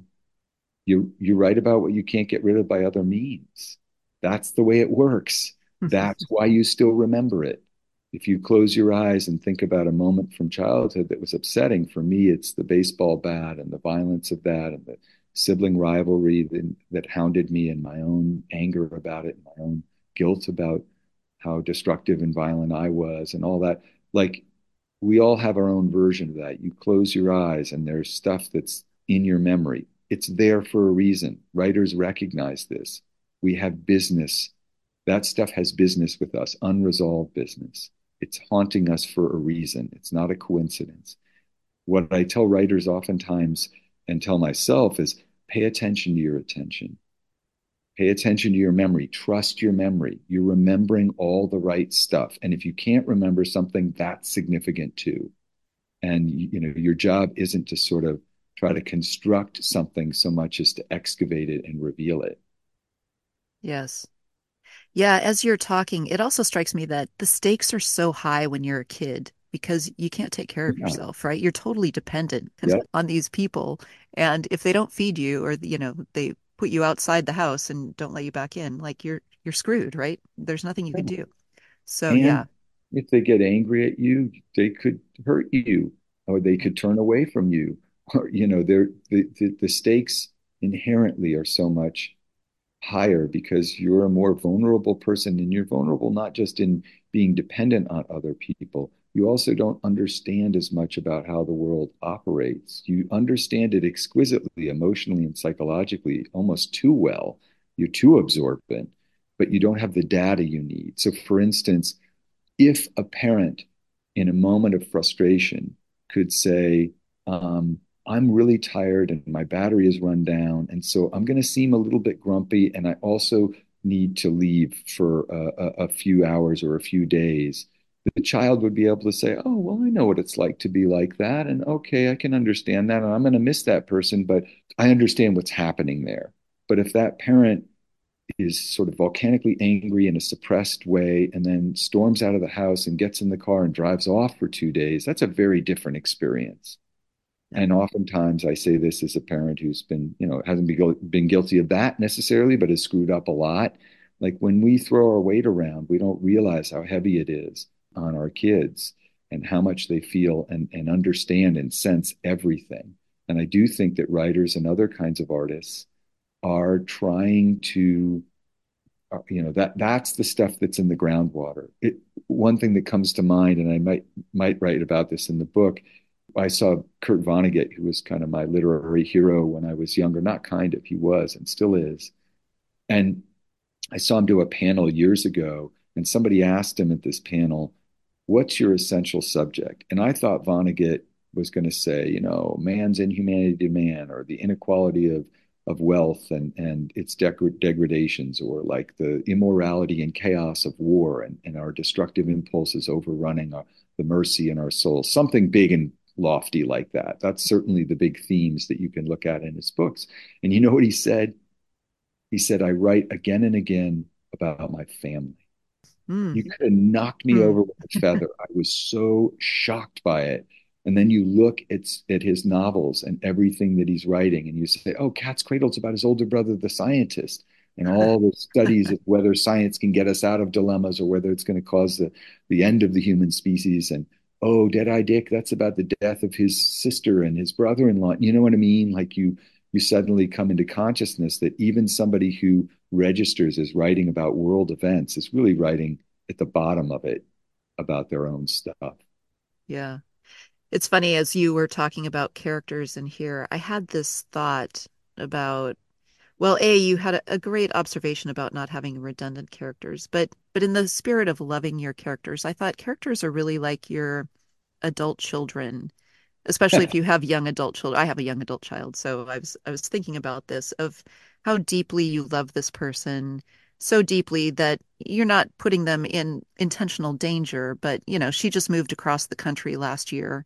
you you write about what you can't get rid of by other means. That's the way it works. That's why you still remember it. If you close your eyes and think about a moment from childhood that was upsetting, for me, it's the baseball bat and the violence of that and the sibling rivalry that, that hounded me and my own anger about it, my own guilt about how destructive and violent I was and all that. Like we all have our own version of that. You close your eyes and there's stuff that's in your memory. It's there for a reason. Writers recognize this. We have business. That stuff has business with us, unresolved business. It's haunting us for a reason. It's not a coincidence. What I tell writers oftentimes and tell myself is pay attention to your attention. Pay attention to your memory. Trust your memory. You're remembering all the right stuff. And if you can't remember something, that's significant too. And you know, your job isn't to sort of try to construct something so much as to excavate it and reveal it. Yes. Yeah, as you're talking, it also strikes me that the stakes are so high when you're a kid because you can't take care of Yeah. yourself, right? You're totally dependent Yeah. on these people. And if they don't feed you or, you know, they put you outside the house and don't let you back in, like you're you're screwed, right? There's nothing you can do. So, yeah. And if they get angry at you, they could hurt you or they Yeah. could turn away from you. Or, you know, they're, the, the, the stakes inherently are so much higher because you're a more vulnerable person and you're vulnerable not just in being dependent on other people. You also don't understand as much about how the world operates. You understand it exquisitely, emotionally and psychologically, almost too well. You're too absorbent, but you don't have the data you need. So, for instance, if a parent in a moment of frustration could say, um, I'm really tired and my battery is run down. And so I'm going to seem a little bit grumpy. And I also need to leave for a, a, a few hours or a few days. The child would be able to say, oh, well, I know what it's like to be like that. And okay, I can understand that. And I'm going to miss that person, but I understand what's happening there. But if that parent is sort of volcanically angry in a suppressed way and then storms out of the house and gets in the car and drives off for two days, that's a very different experience. Yeah. And oftentimes I say this as a parent who's been, you know, hasn't been, been guilty of that necessarily, but has screwed up a lot. Like when we throw our weight around, we don't realize how heavy it is on our kids and how much they feel and, and understand and sense everything. And I do think that writers and other kinds of artists are trying to uh, you know that that's the stuff that's in the groundwater. It, one thing that comes to mind, and I might might write about this in the book. I saw Kurt Vonnegut, who was kind of my literary hero when I was younger. Not kind of, he was and still is. And I saw him do a panel years ago, and somebody asked him at this panel, "What's your essential subject?" And I thought Vonnegut was going to say, you know, man's inhumanity to man, or the inequality of of wealth and and its deg- degradations, or like the immorality and chaos of war and, and our destructive impulses overrunning our, the mercy in our souls. Something big and lofty like that. That's certainly the big themes that you can look at in his books. And you know what he said? He said, I write again and again about my family. Mm. You could have knocked me Hmm. over with a feather. I was so shocked by it. And then you look at, at his novels and everything that he's writing, and you say, oh, Cat's Cradle's about his older brother, the scientist, and all the studies of whether science can get us out of dilemmas or whether it's going to cause the, the end of the human species. And oh, Deadeye Dick, that's about the death of his sister and his brother-in-law. You know what I mean? Like you you suddenly come into consciousness that even somebody who registers as writing about world events is really writing at the bottom of it about their own stuff. Yeah. It's funny as you were talking about characters in here, I had this thought about, well, A, you had a, a great observation about not having redundant characters, but but in the spirit of loving your characters, I thought characters are really like your adult children, especially if you have young adult children. I have a young adult child, so I was I was thinking about this of how deeply you love this person, so deeply that you're not putting them in intentional danger, but you know, she just moved across the country last year.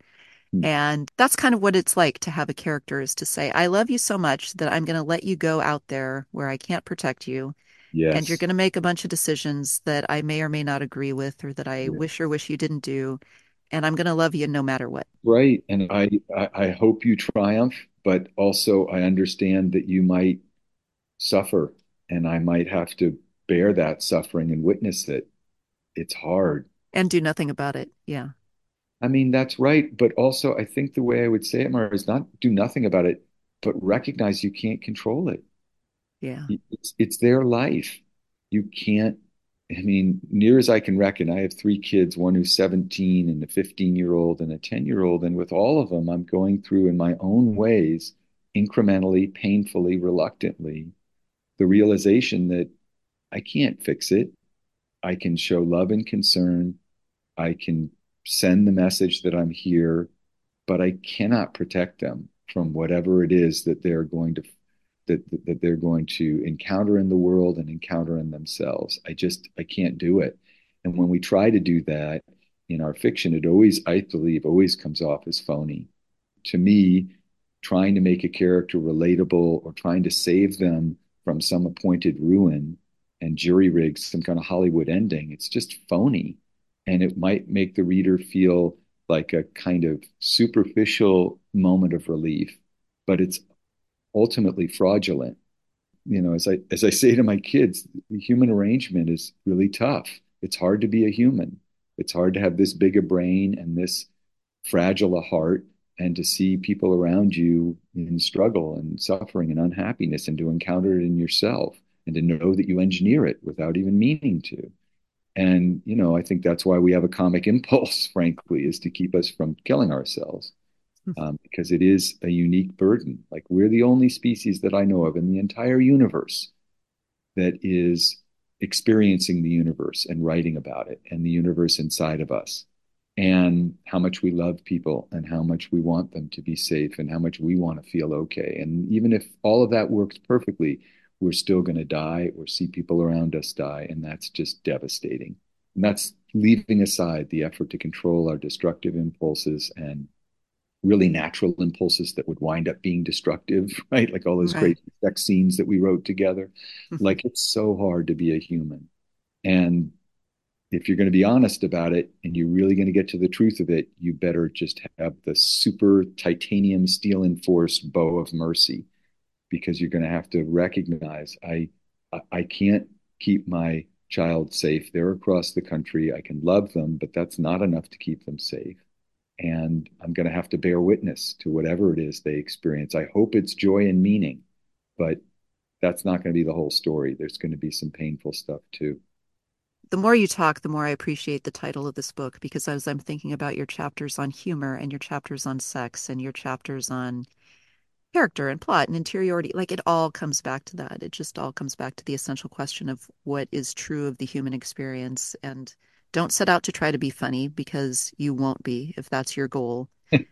And that's kind of what it's like to have a character is to say, I love you so much that I'm going to let you go out there where I can't protect you. And you're Yes. going to make a bunch of decisions that I may or may not agree with or that I Yeah. wish or wish you didn't do. And I'm going to love you no matter what. Right. And I, I, I hope you triumph, but also I understand that you might suffer and I might have to bear that suffering and witness it. It's hard. And do nothing about it. Yeah. I mean, that's right. But also, I think the way I would say it, Mara, is not do nothing about it, but recognize you can't control it. Yeah. It's, it's their life. You can't, I mean, near as I can reckon, I have three kids, one who's seventeen and a fifteen year old and a ten year old. And with all of them, I'm going through in my own ways, incrementally, painfully, reluctantly, the realization that I can't fix it. I can show love and concern. I can send the message that I'm here, but I cannot protect them from whatever it is that they're going to that that they're going to encounter in the world and encounter in themselves. I just I can't do it. And when we try to do that in our fiction, it always, I believe, always comes off as phony. To me, trying to make a character relatable or trying to save them from some appointed ruin and jury rig some kind of Hollywood ending, it's just phony. And it might make the reader feel like a kind of superficial moment of relief, but it's ultimately fraudulent. You know, as I as I say to my kids, the human arrangement is really tough. It's hard to be a human. It's hard to have this big a brain and this fragile a heart, and to see people around you in struggle and suffering and unhappiness, and to encounter it in yourself, and to know that you engineer it without even meaning to. And, you know, I think that's why we have a comic impulse, frankly, is to keep us from killing ourselves, um, because it is a unique burden. Like, we're the only species that I know of in the entire universe that is experiencing the universe and writing about it and the universe inside of us, and how much we love people and how much we want them to be safe and how much we want to feel okay. And even if all of that works perfectly, we're still going to die or see people around us die. And that's just devastating. And that's leaving aside the effort to control our destructive impulses and really natural impulses that would wind up being destructive, right? Like all those Right. crazy sex scenes that we wrote together. Like, it's so hard to be a human. And if you're going to be honest about it and you're really going to get to the truth of it, you better just have the super titanium steel enforced bow of mercy, because you're going to have to recognize I I can't keep my child safe. They're across the country. I can love them, but that's not enough to keep them safe. And I'm going to have to bear witness to whatever it is they experience. I hope it's joy and meaning, but that's not going to be the whole story. There's going to be some painful stuff too. The more you talk, the more I appreciate the title of this book, because as I'm thinking about your chapters on humor and your chapters on sex and your chapters on character and plot and interiority, like it all comes back to that. It just all comes back to the essential question of what is true of the human experience. And don't set out to try to be funny, because you won't be if that's your goal.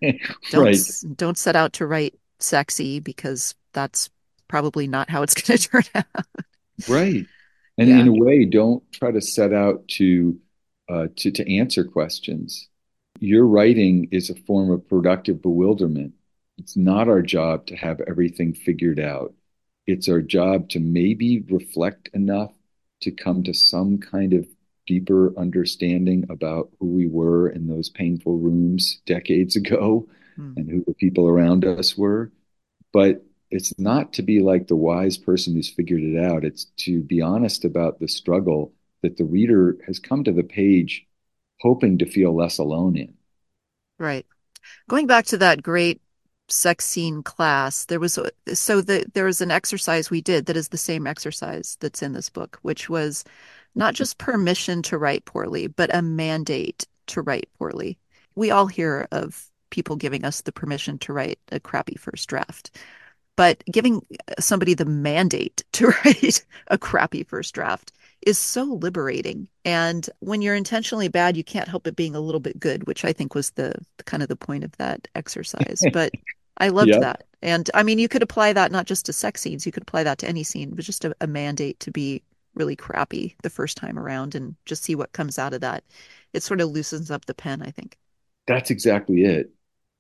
Don't Right. don't set out to write sexy, because that's probably not how it's going to turn out. Right. And in Yeah, a way, don't try to set out to uh, to to answer questions. Your writing is a form of productive bewilderment. It's not our job to have everything figured out. It's our job to maybe reflect enough to come to some kind of deeper understanding about who we were in those painful rooms decades ago mm, and who the people around us were. But it's not to be like the wise person who's figured it out. It's to be honest about the struggle that the reader has come to the page hoping to feel less alone in. right. Going back to that great sex scene class, there was a, so the, there was an exercise we did that is the same exercise that's in this book, which was not just permission to write poorly, but a mandate to write poorly. We all hear of people giving us the permission to write a crappy first draft, but giving somebody the mandate to write a crappy first draft is so liberating. And when you're intentionally bad, you can't help it being a little bit good, which I think was the, the kind of the point of that exercise. But I loved Yeah, that. And I mean, you could apply that not just to sex scenes, you could apply that to any scene, but just a, a mandate to be really crappy the first time around and just see what comes out of that. It sort of loosens up the pen, I think. that's exactly it.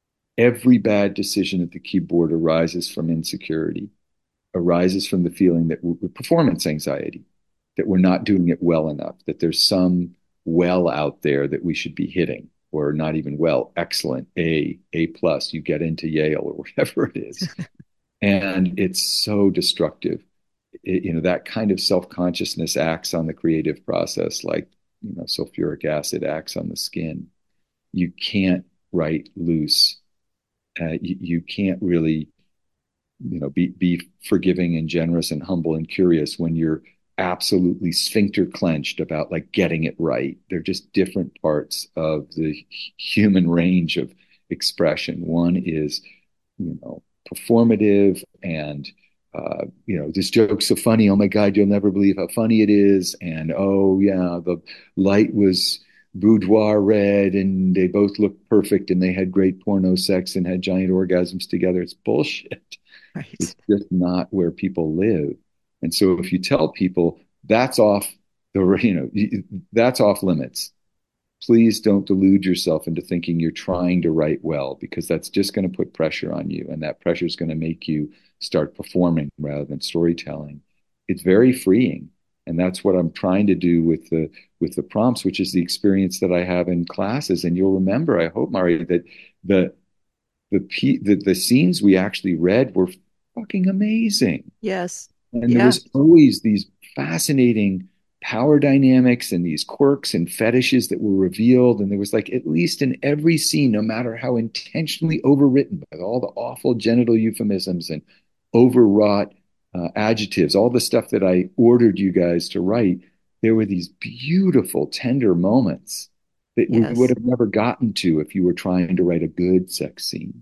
Every bad decision at the keyboard arises from insecurity, arises from the feeling that w- performance anxiety, that we're not doing it well enough, that there's some well out there that we should be hitting, or not even well, excellent, A, A plus, you get into Yale or whatever it is. And it's so destructive. It, you know, that kind of self-consciousness acts on the creative process like, you know, sulfuric acid acts on the skin. You can't write loose. Uh, you, you can't really, you know, be be forgiving and generous and humble and curious when you're absolutely sphincter clenched about like getting it right. They're just different parts of the human range of expression. One is, you know, performative and uh, you know, this joke's so funny. Oh my God, you'll never believe how funny it is. And oh yeah, the light was boudoir red and they both looked perfect and they had great porno sex and had giant orgasms together. It's bullshit. Right. It's just not where people live. And so if you tell people that's off the, you know, that's off limits, please don't delude yourself into thinking you're trying to write well, because that's just going to put pressure on you. And that pressure is going to make you start performing rather than storytelling. It's very freeing. And that's what I'm trying to do with the with the prompts, which is the experience that I have in classes. And you'll remember, I hope, Mari, that the the the, the scenes we actually read were fucking amazing. Yes. And there Yeah. was always these fascinating power dynamics and these quirks and fetishes that were revealed. And there was like, at least in every scene, no matter how intentionally overwritten by all the awful genital euphemisms and overwrought uh, adjectives, all the stuff that I ordered you guys to write, there were these beautiful, tender moments that we would Yes. have never gotten to if you were trying to write a good sex scene.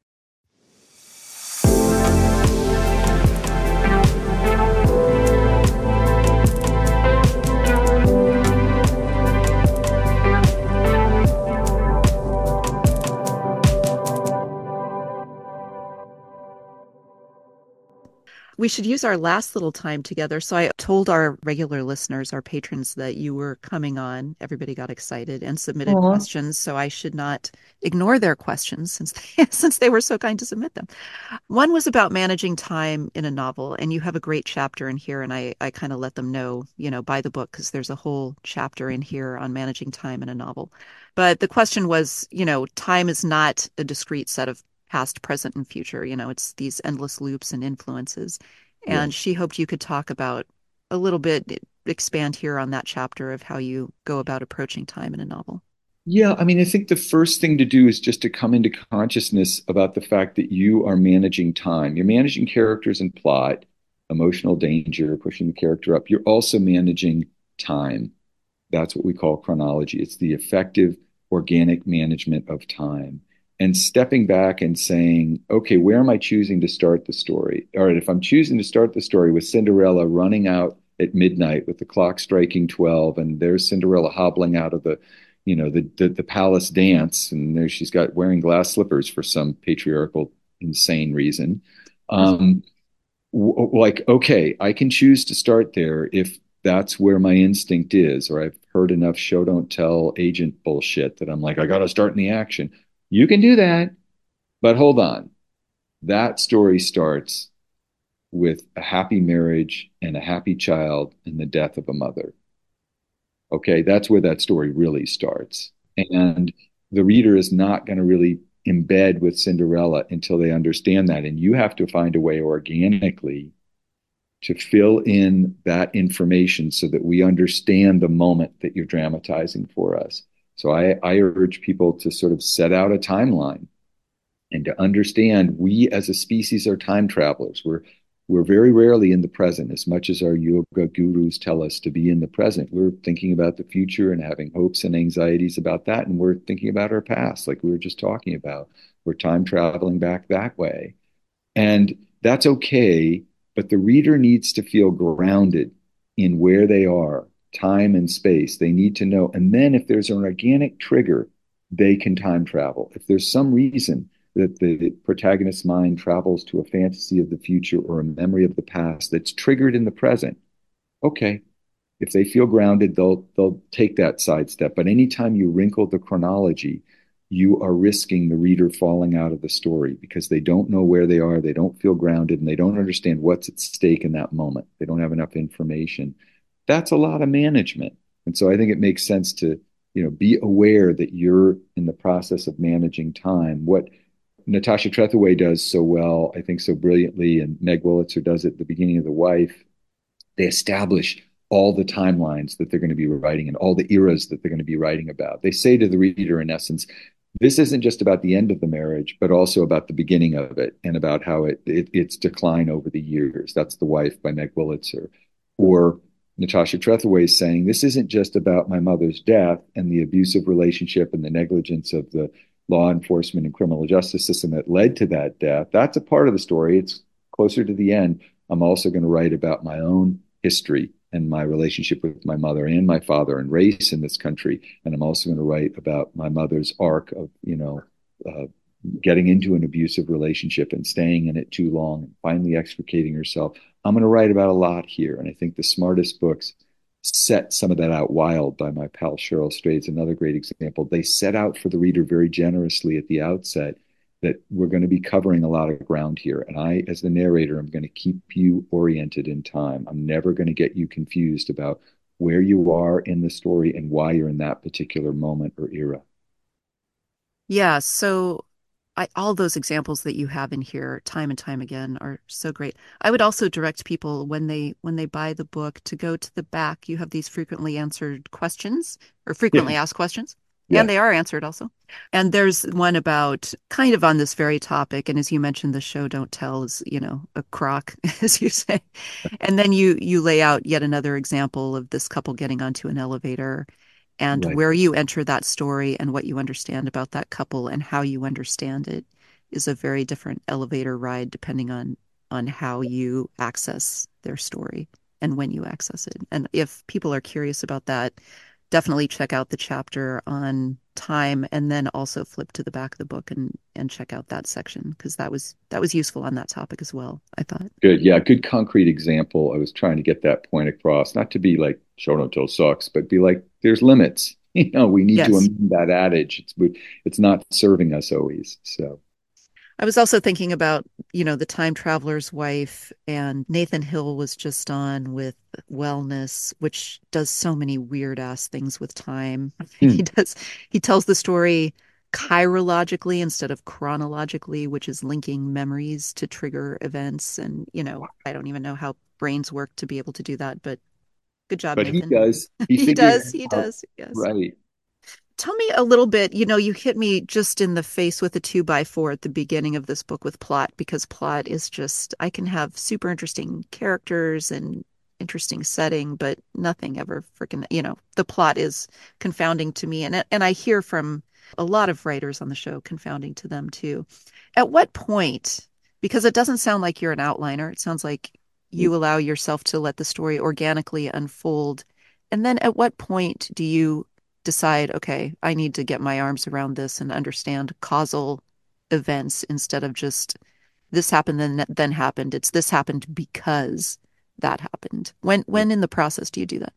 We should use our last little time together. So I told our regular listeners, our patrons, that you were coming on. Everybody got excited and submitted Aw. questions. So I should not ignore their questions since they, since they were so kind to submit them. One was about managing time in a novel, and you have a great chapter in here. And I, I kind of let them know, you know, buy the book because there's a whole chapter in here on managing time in a novel. But the question was, you know, time is not a discrete set of past, present, and future. You know, it's these endless loops and influences. Yeah. And she hoped you could talk about a little bit, expand here on that chapter of how you go about approaching time in a novel. Yeah, I mean, I think the first thing to do is just to come into consciousness about the fact that you are managing time. You're managing characters and plot, emotional danger, pushing the character up. You're also managing time. That's what we call chronology. It's the effective organic management of time. And stepping back and saying, okay, where am I choosing to start the story? All right, if I'm choosing to start the story with Cinderella running out at midnight with the clock striking twelve, and there's Cinderella hobbling out of the, you know, the the, the palace dance, and there she's got wearing glass slippers for some patriarchal, insane reason. Um, w- like, okay, I can choose to start there if that's where my instinct is, or I've heard enough show don't tell agent bullshit that I'm like, I got to start in the action. You can do that, but hold on. That story starts with a happy marriage and a happy child and the death of a mother. Okay, that's where that story really starts. And the reader is not going to really embed with Cinderella until they understand that. And you have to find a way organically to fill in that information so that we understand the moment that you're dramatizing for us. So I, I urge people to sort of set out a timeline and to understand we as a species are time travelers. We're we're very rarely in the present, as much as our yoga gurus tell us to be in the present. We're thinking about the future and having hopes and anxieties about that, and we're thinking about our past, like we were just talking about. We're time traveling back that way, and that's okay. But the reader needs to feel grounded in where they are, time and space. They need to know, and then if there's an organic trigger, they can time travel. If there's some reason that the protagonist's mind travels to a fantasy of the future or a memory of the past that's triggered in the present, okay. If they feel grounded, they'll they'll take that sidestep. But anytime you wrinkle the chronology, you are risking the reader falling out of the story because they don't know where they are, they don't feel grounded, and they don't understand what's at stake in that moment. They don't have enough information. That's a lot of management. And so I think it makes sense to, you know, be aware that you're in the process of managing time. What Natasha Trethewey does so well, I think so brilliantly, and Meg Wolitzer does it at the beginning of The Wife, they establish all the timelines that they're going to be writing and all the eras that they're going to be writing about. They say to the reader, in essence, this isn't just about the end of the marriage, but also about the beginning of it and about how it, it its decline over the years. That's The Wife by Meg Wolitzer. Or Natasha Trethewey is saying, this isn't just about my mother's death and the abusive relationship and the negligence of the law enforcement and criminal justice system that led to that death. That's a part of the story. It's closer to the end. I'm also going to write about my own history and my relationship with my mother and my father and race in this country. And I'm also going to write about my mother's arc of, you know, uh, getting into an abusive relationship and staying in it too long and finally extricating herself. I'm going to write about a lot here. And I think the smartest books set some of that out. Wild by my pal Cheryl Strayed is another great example. They set out for the reader very generously at the outset that we're going to be covering a lot of ground here. And I, as the narrator, I'm going to keep you oriented in time. I'm never going to get you confused about where you are in the story and why you're in that particular moment or era. Yeah, so I, all those examples that you have in here time and time again are so great. I would also direct people when they when they buy the book to go to the back. You have these frequently answered questions or Yeah. frequently asked questions, and Yeah. they are answered also. And there's one about kind of on this very topic. And as you mentioned, the show don't tell is, you know, a crock, as you say. And then you you lay out yet another example of this couple getting onto an elevator and Right. where you enter that story and what you understand about that couple and how you understand it is a very different elevator ride depending on on how you access their story and when you access it. And if people are curious about that, definitely check out the chapter on time and then also flip to the back of the book and and check out that section because that was that was useful on that topic as well, I thought. Good. Yeah. Good concrete example. I was trying to get that point across, not to be like show don't tell sucks, but be like, there's limits. You know, we need to Yes. amend that adage. It's it's not serving us always. So I was also thinking about, you know, the time traveler's wife, and Nathan Hill was just on with wellness, which does so many weird ass things with time. He hmm. does, he tells the story chirologically instead of chronologically, which is linking memories to trigger events. And, you know, I don't even know how brains work to be able to do that, but good job, But he Nathan. does. He He figures does, it he out. does, yes. Right. Tell me a little bit, you know, you hit me just in the face with a two by four at the beginning of this book with plot, because plot is just, I can have super interesting characters and interesting setting, but nothing ever freaking, you know, the plot is confounding to me. And, and I hear from a lot of writers on the show confounding to them too. At what point, because it doesn't sound like you're an outliner, it sounds like you allow yourself to let the story organically unfold. And then at what point do you decide, okay, I need to get my arms around this and understand causal events instead of just this happened then then happened. It's this happened because that happened. When when in the process do you do that?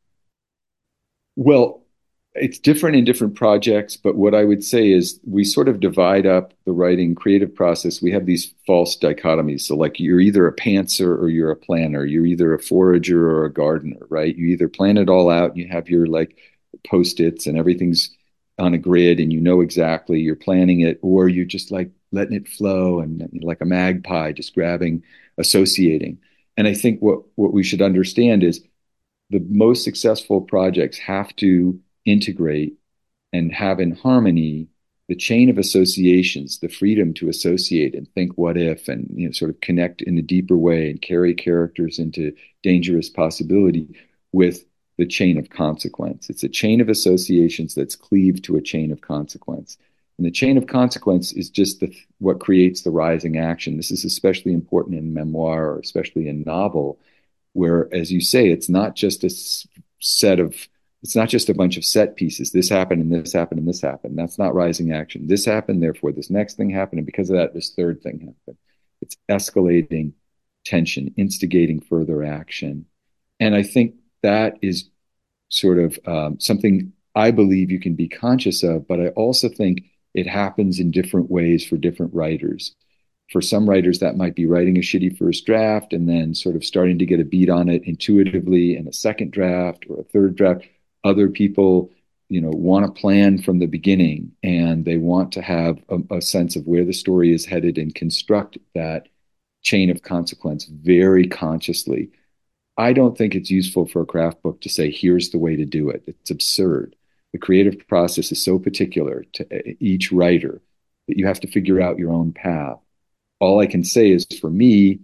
Well, it's different in different projects, but what I would say is we sort of divide up the writing creative process. We have these false dichotomies. So, like, you're either a pantser or you're a planner. You're either a forager or a gardener, right? You either plan it all out and you have your like post-its and everything's on a grid and you know exactly you're planning it, or you just like letting it flow and like a magpie, just grabbing, associating. And I think what what we should understand is the most successful projects have to integrate and have in harmony the chain of associations, the freedom to associate and think what if, and you know, sort of connect in a deeper way and carry characters into dangerous possibility with the chain of consequence. It's a chain of associations that's cleaved to a chain of consequence. And the chain of consequence is just the, what creates the rising action. This is especially important in memoir, or especially in novel, where, as you say, it's not just a set of, it's not just a bunch of set pieces. This happened and this happened and this happened. That's not rising action. This happened, therefore this next thing happened, and because of that, this third thing happened. It's escalating tension, instigating further action. And I think that is sort of um, something I believe you can be conscious of, but I also think it happens in different ways for different writers. For some writers, that might be writing a shitty first draft and then sort of starting to get a beat on it intuitively in a second draft or a third draft. Other people, you know, want to plan from the beginning and they want to have a, a sense of where the story is headed and construct that chain of consequence very consciously. I don't think it's useful for a craft book to say, here's the way to do it. It's absurd. The creative process is so particular to each writer that you have to figure out your own path. All I can say is, for me,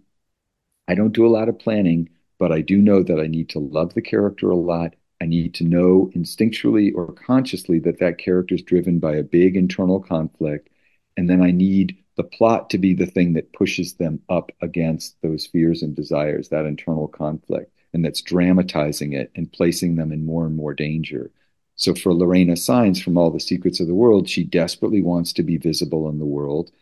I don't do a lot of planning, but I do know that I need to love the character a lot. I need to know instinctually or consciously that that character is driven by a big internal conflict. And then I need the plot to be the thing that pushes them up against those fears and desires, that internal conflict, and that's dramatizing it and placing them in more and more danger. So for Lorena Saenz, from All the Secrets of the World, she desperately wants to be visible in the world.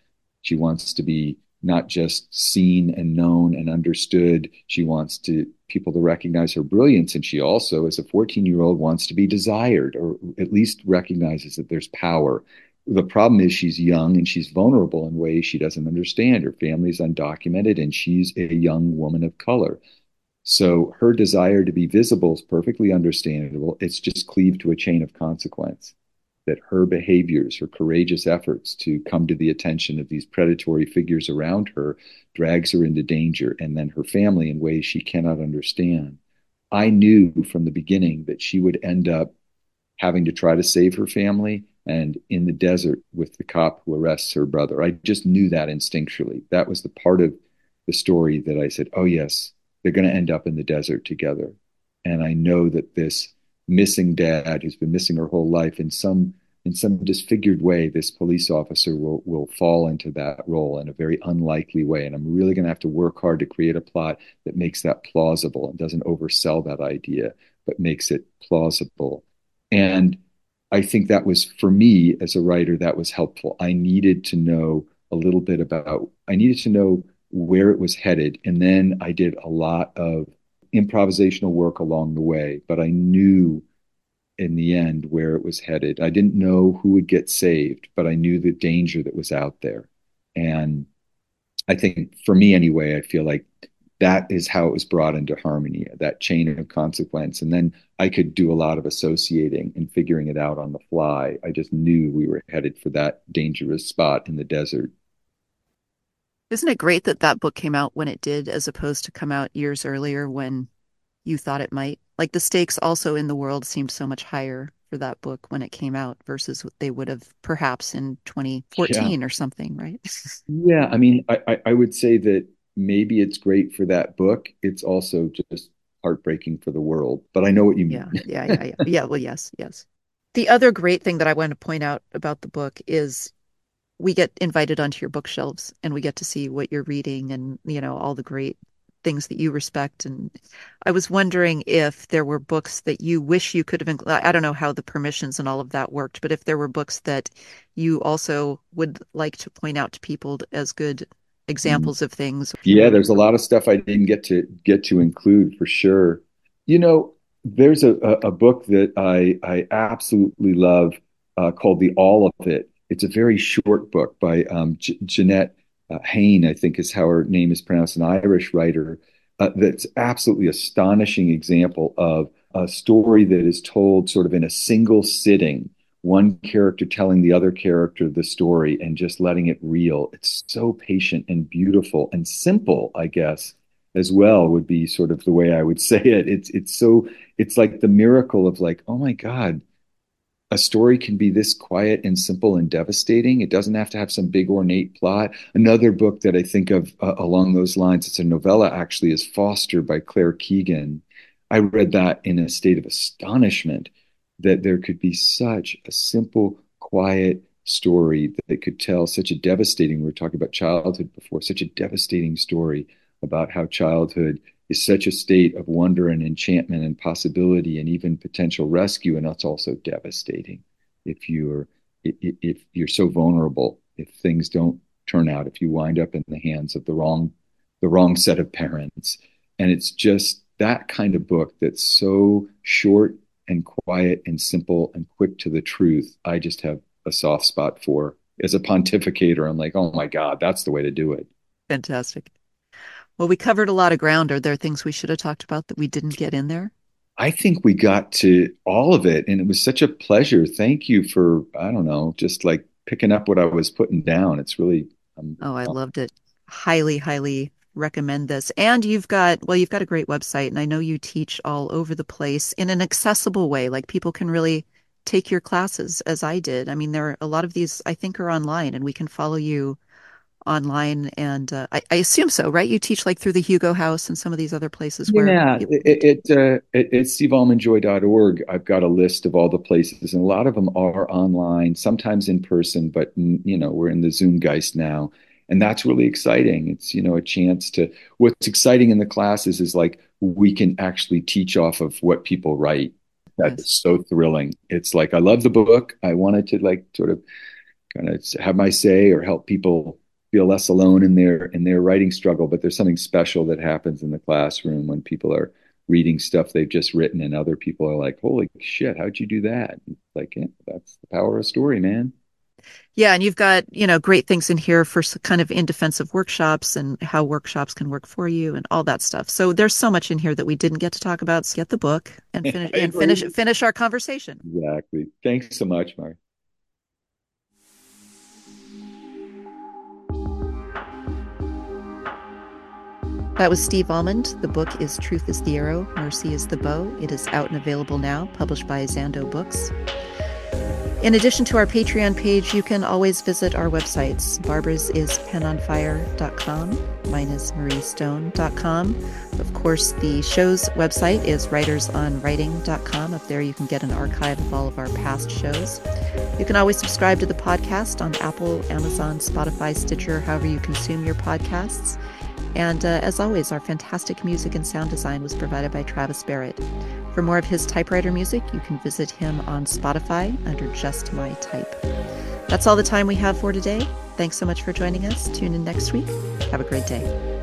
She wants to be not just seen and known and understood. She wants to people to recognize her brilliance. And she also, as a fourteen year old, wants to be desired, or at least recognizes that there's power. The problem is she's young and she's vulnerable in ways she doesn't understand. Her family's undocumented and she's a young woman of color. So her desire to be visible is perfectly understandable. It's just cleaved to a chain of consequence that her behaviors, her courageous efforts to come to the attention of these predatory figures around her drags her into danger, and then her family in ways she cannot understand. I knew from the beginning that she would end up having to try to save her family and in the desert with the cop who arrests her brother. I just knew that instinctually. That was the part of the story that I said, oh, yes, they're going to end up in the desert together. And I know that this missing dad who's been missing her whole life in some in some disfigured way, this police officer will will fall into that role in a very unlikely way. And I'm really going to have to work hard to create a plot that makes that plausible and doesn't oversell that idea, but makes it plausible. And I think that was, for me as a writer, that was helpful. I needed to know a little bit about, I needed to know where it was headed. And then I did a lot of improvisational work along the way, but I knew in the end where it was headed. I didn't know who would get saved, but I knew the danger that was out there. And I think for me anyway, I feel like that is how it was brought into harmony, that chain of consequence. And then I could do a lot of associating and figuring it out on the fly. I just knew we were headed for that dangerous spot in the desert. Isn't it great that that book came out when it did, as opposed to come out years earlier when you thought it might? Like the stakes also in the world seemed so much higher for that book when it came out versus what they would have perhaps in Yeah. twenty fourteen or something, right? Yeah. I mean, I, I, I would say that maybe it's great for that book. It's also just heartbreaking for the world, but I know what you Yeah, mean. yeah, yeah, yeah. Yeah, well, yes, yes. The other great thing that I want to point out about the book is we get invited onto your bookshelves and we get to see what you're reading and, you know, all the great things that you respect. And I was wondering if there were books that you wish you could have, included. I don't know how the permissions and all of that worked, but if there were books that you also would like to point out to people as good examples of things. Yeah, there's a lot of stuff I didn't get to get to include for sure. You know, there's a, a, a book that I I absolutely love uh, called The All of It. It's a very short book by um, J- Jeanette uh, Hayne, I think is how her name is pronounced, an Irish writer. Uh, that's absolutely astonishing example of a story that is told sort of in a single sitting, one character telling the other character the story and just letting it reel. It's so patient and beautiful and simple, I guess, as well would be sort of the way I would say it. It's it's so it's like the miracle of like, oh my God, a story can be this quiet and simple and devastating. It doesn't have to have some big ornate plot. Another book that I think of uh, along those lines, it's a novella actually, is Foster by Claire Keegan. I read that in a state of astonishment that there could be such a simple, quiet story that could tell such a devastating, we were talking about childhood before, such a devastating story about how childhood is such a state of wonder and enchantment and possibility and even potential rescue, and that's also devastating if you're if you're so vulnerable, if things don't turn out, if you wind up in the hands of the wrong the wrong set of parents. And it's just that kind of book that's so short and quiet and simple and quick to the truth. I just have a soft spot for. As a pontificator, I'm like, oh my God, that's the way to do it. Fantastic. Well, we covered a lot of ground. Are there things we should have talked about that we didn't get in there? I think we got to all of it, and it was such a pleasure. Thank you for, I don't know, just like picking up what I was putting down. It's really, um, Oh, I loved it. Highly, highly recommend this. And you've got, well, you've got a great website, and I know you teach all over the place in an accessible way. Like people can really take your classes as I did. I mean, there are a lot of these, I think, are online, and we can follow you online. And uh, I, I assume so, right? You teach like through the Hugo House and some of these other places where yeah, people can. it, it, uh, it, at steve almond joy dot org, I've got a list of all the places, and a lot of them are online, sometimes in person, but mm, you know, we're in the Zoom geist now. And that's really exciting. It's, you know, a chance to, what's exciting in the classes is like we can actually teach off of what people write. That is Yes. so thrilling. It's like, I love the book. I wanted to like sort of kind of have my say or help people feel less alone in their in their writing struggle. But there's something special that happens in the classroom when people are reading stuff they've just written, and other people are like, "Holy shit, how'd you do that?" Like, yeah, that's the power of story, man. Yeah, and you've got, you know, great things in here for kind of in defensive workshops and how workshops can work for you and all that stuff. So there's so much in here that we didn't get to talk about. So get the book and finish I and finish agree. finish our conversation. Exactly. Thanks so much, Mark. That was Steve Almond. The book is Truth is the Arrow, Mercy is the Bow. It is out and available now, published by Zando Books. In addition to our Patreon page, you can always visit our websites. Barbara's is pen on fire dot com. Mine is marie stone dot com. Of course, the show's website is writers on writing dot com. Up there you can get an archive of all of our past shows. You can always subscribe to the podcast on Apple, Amazon, Spotify, Stitcher, however you consume your podcasts. And uh, as always, our fantastic music and sound design was provided by Travis Barrett. For more of his typewriter music, you can visit him on Spotify under Just My Type. That's all the time we have for today. Thanks so much for joining us. Tune in next week. Have a great day.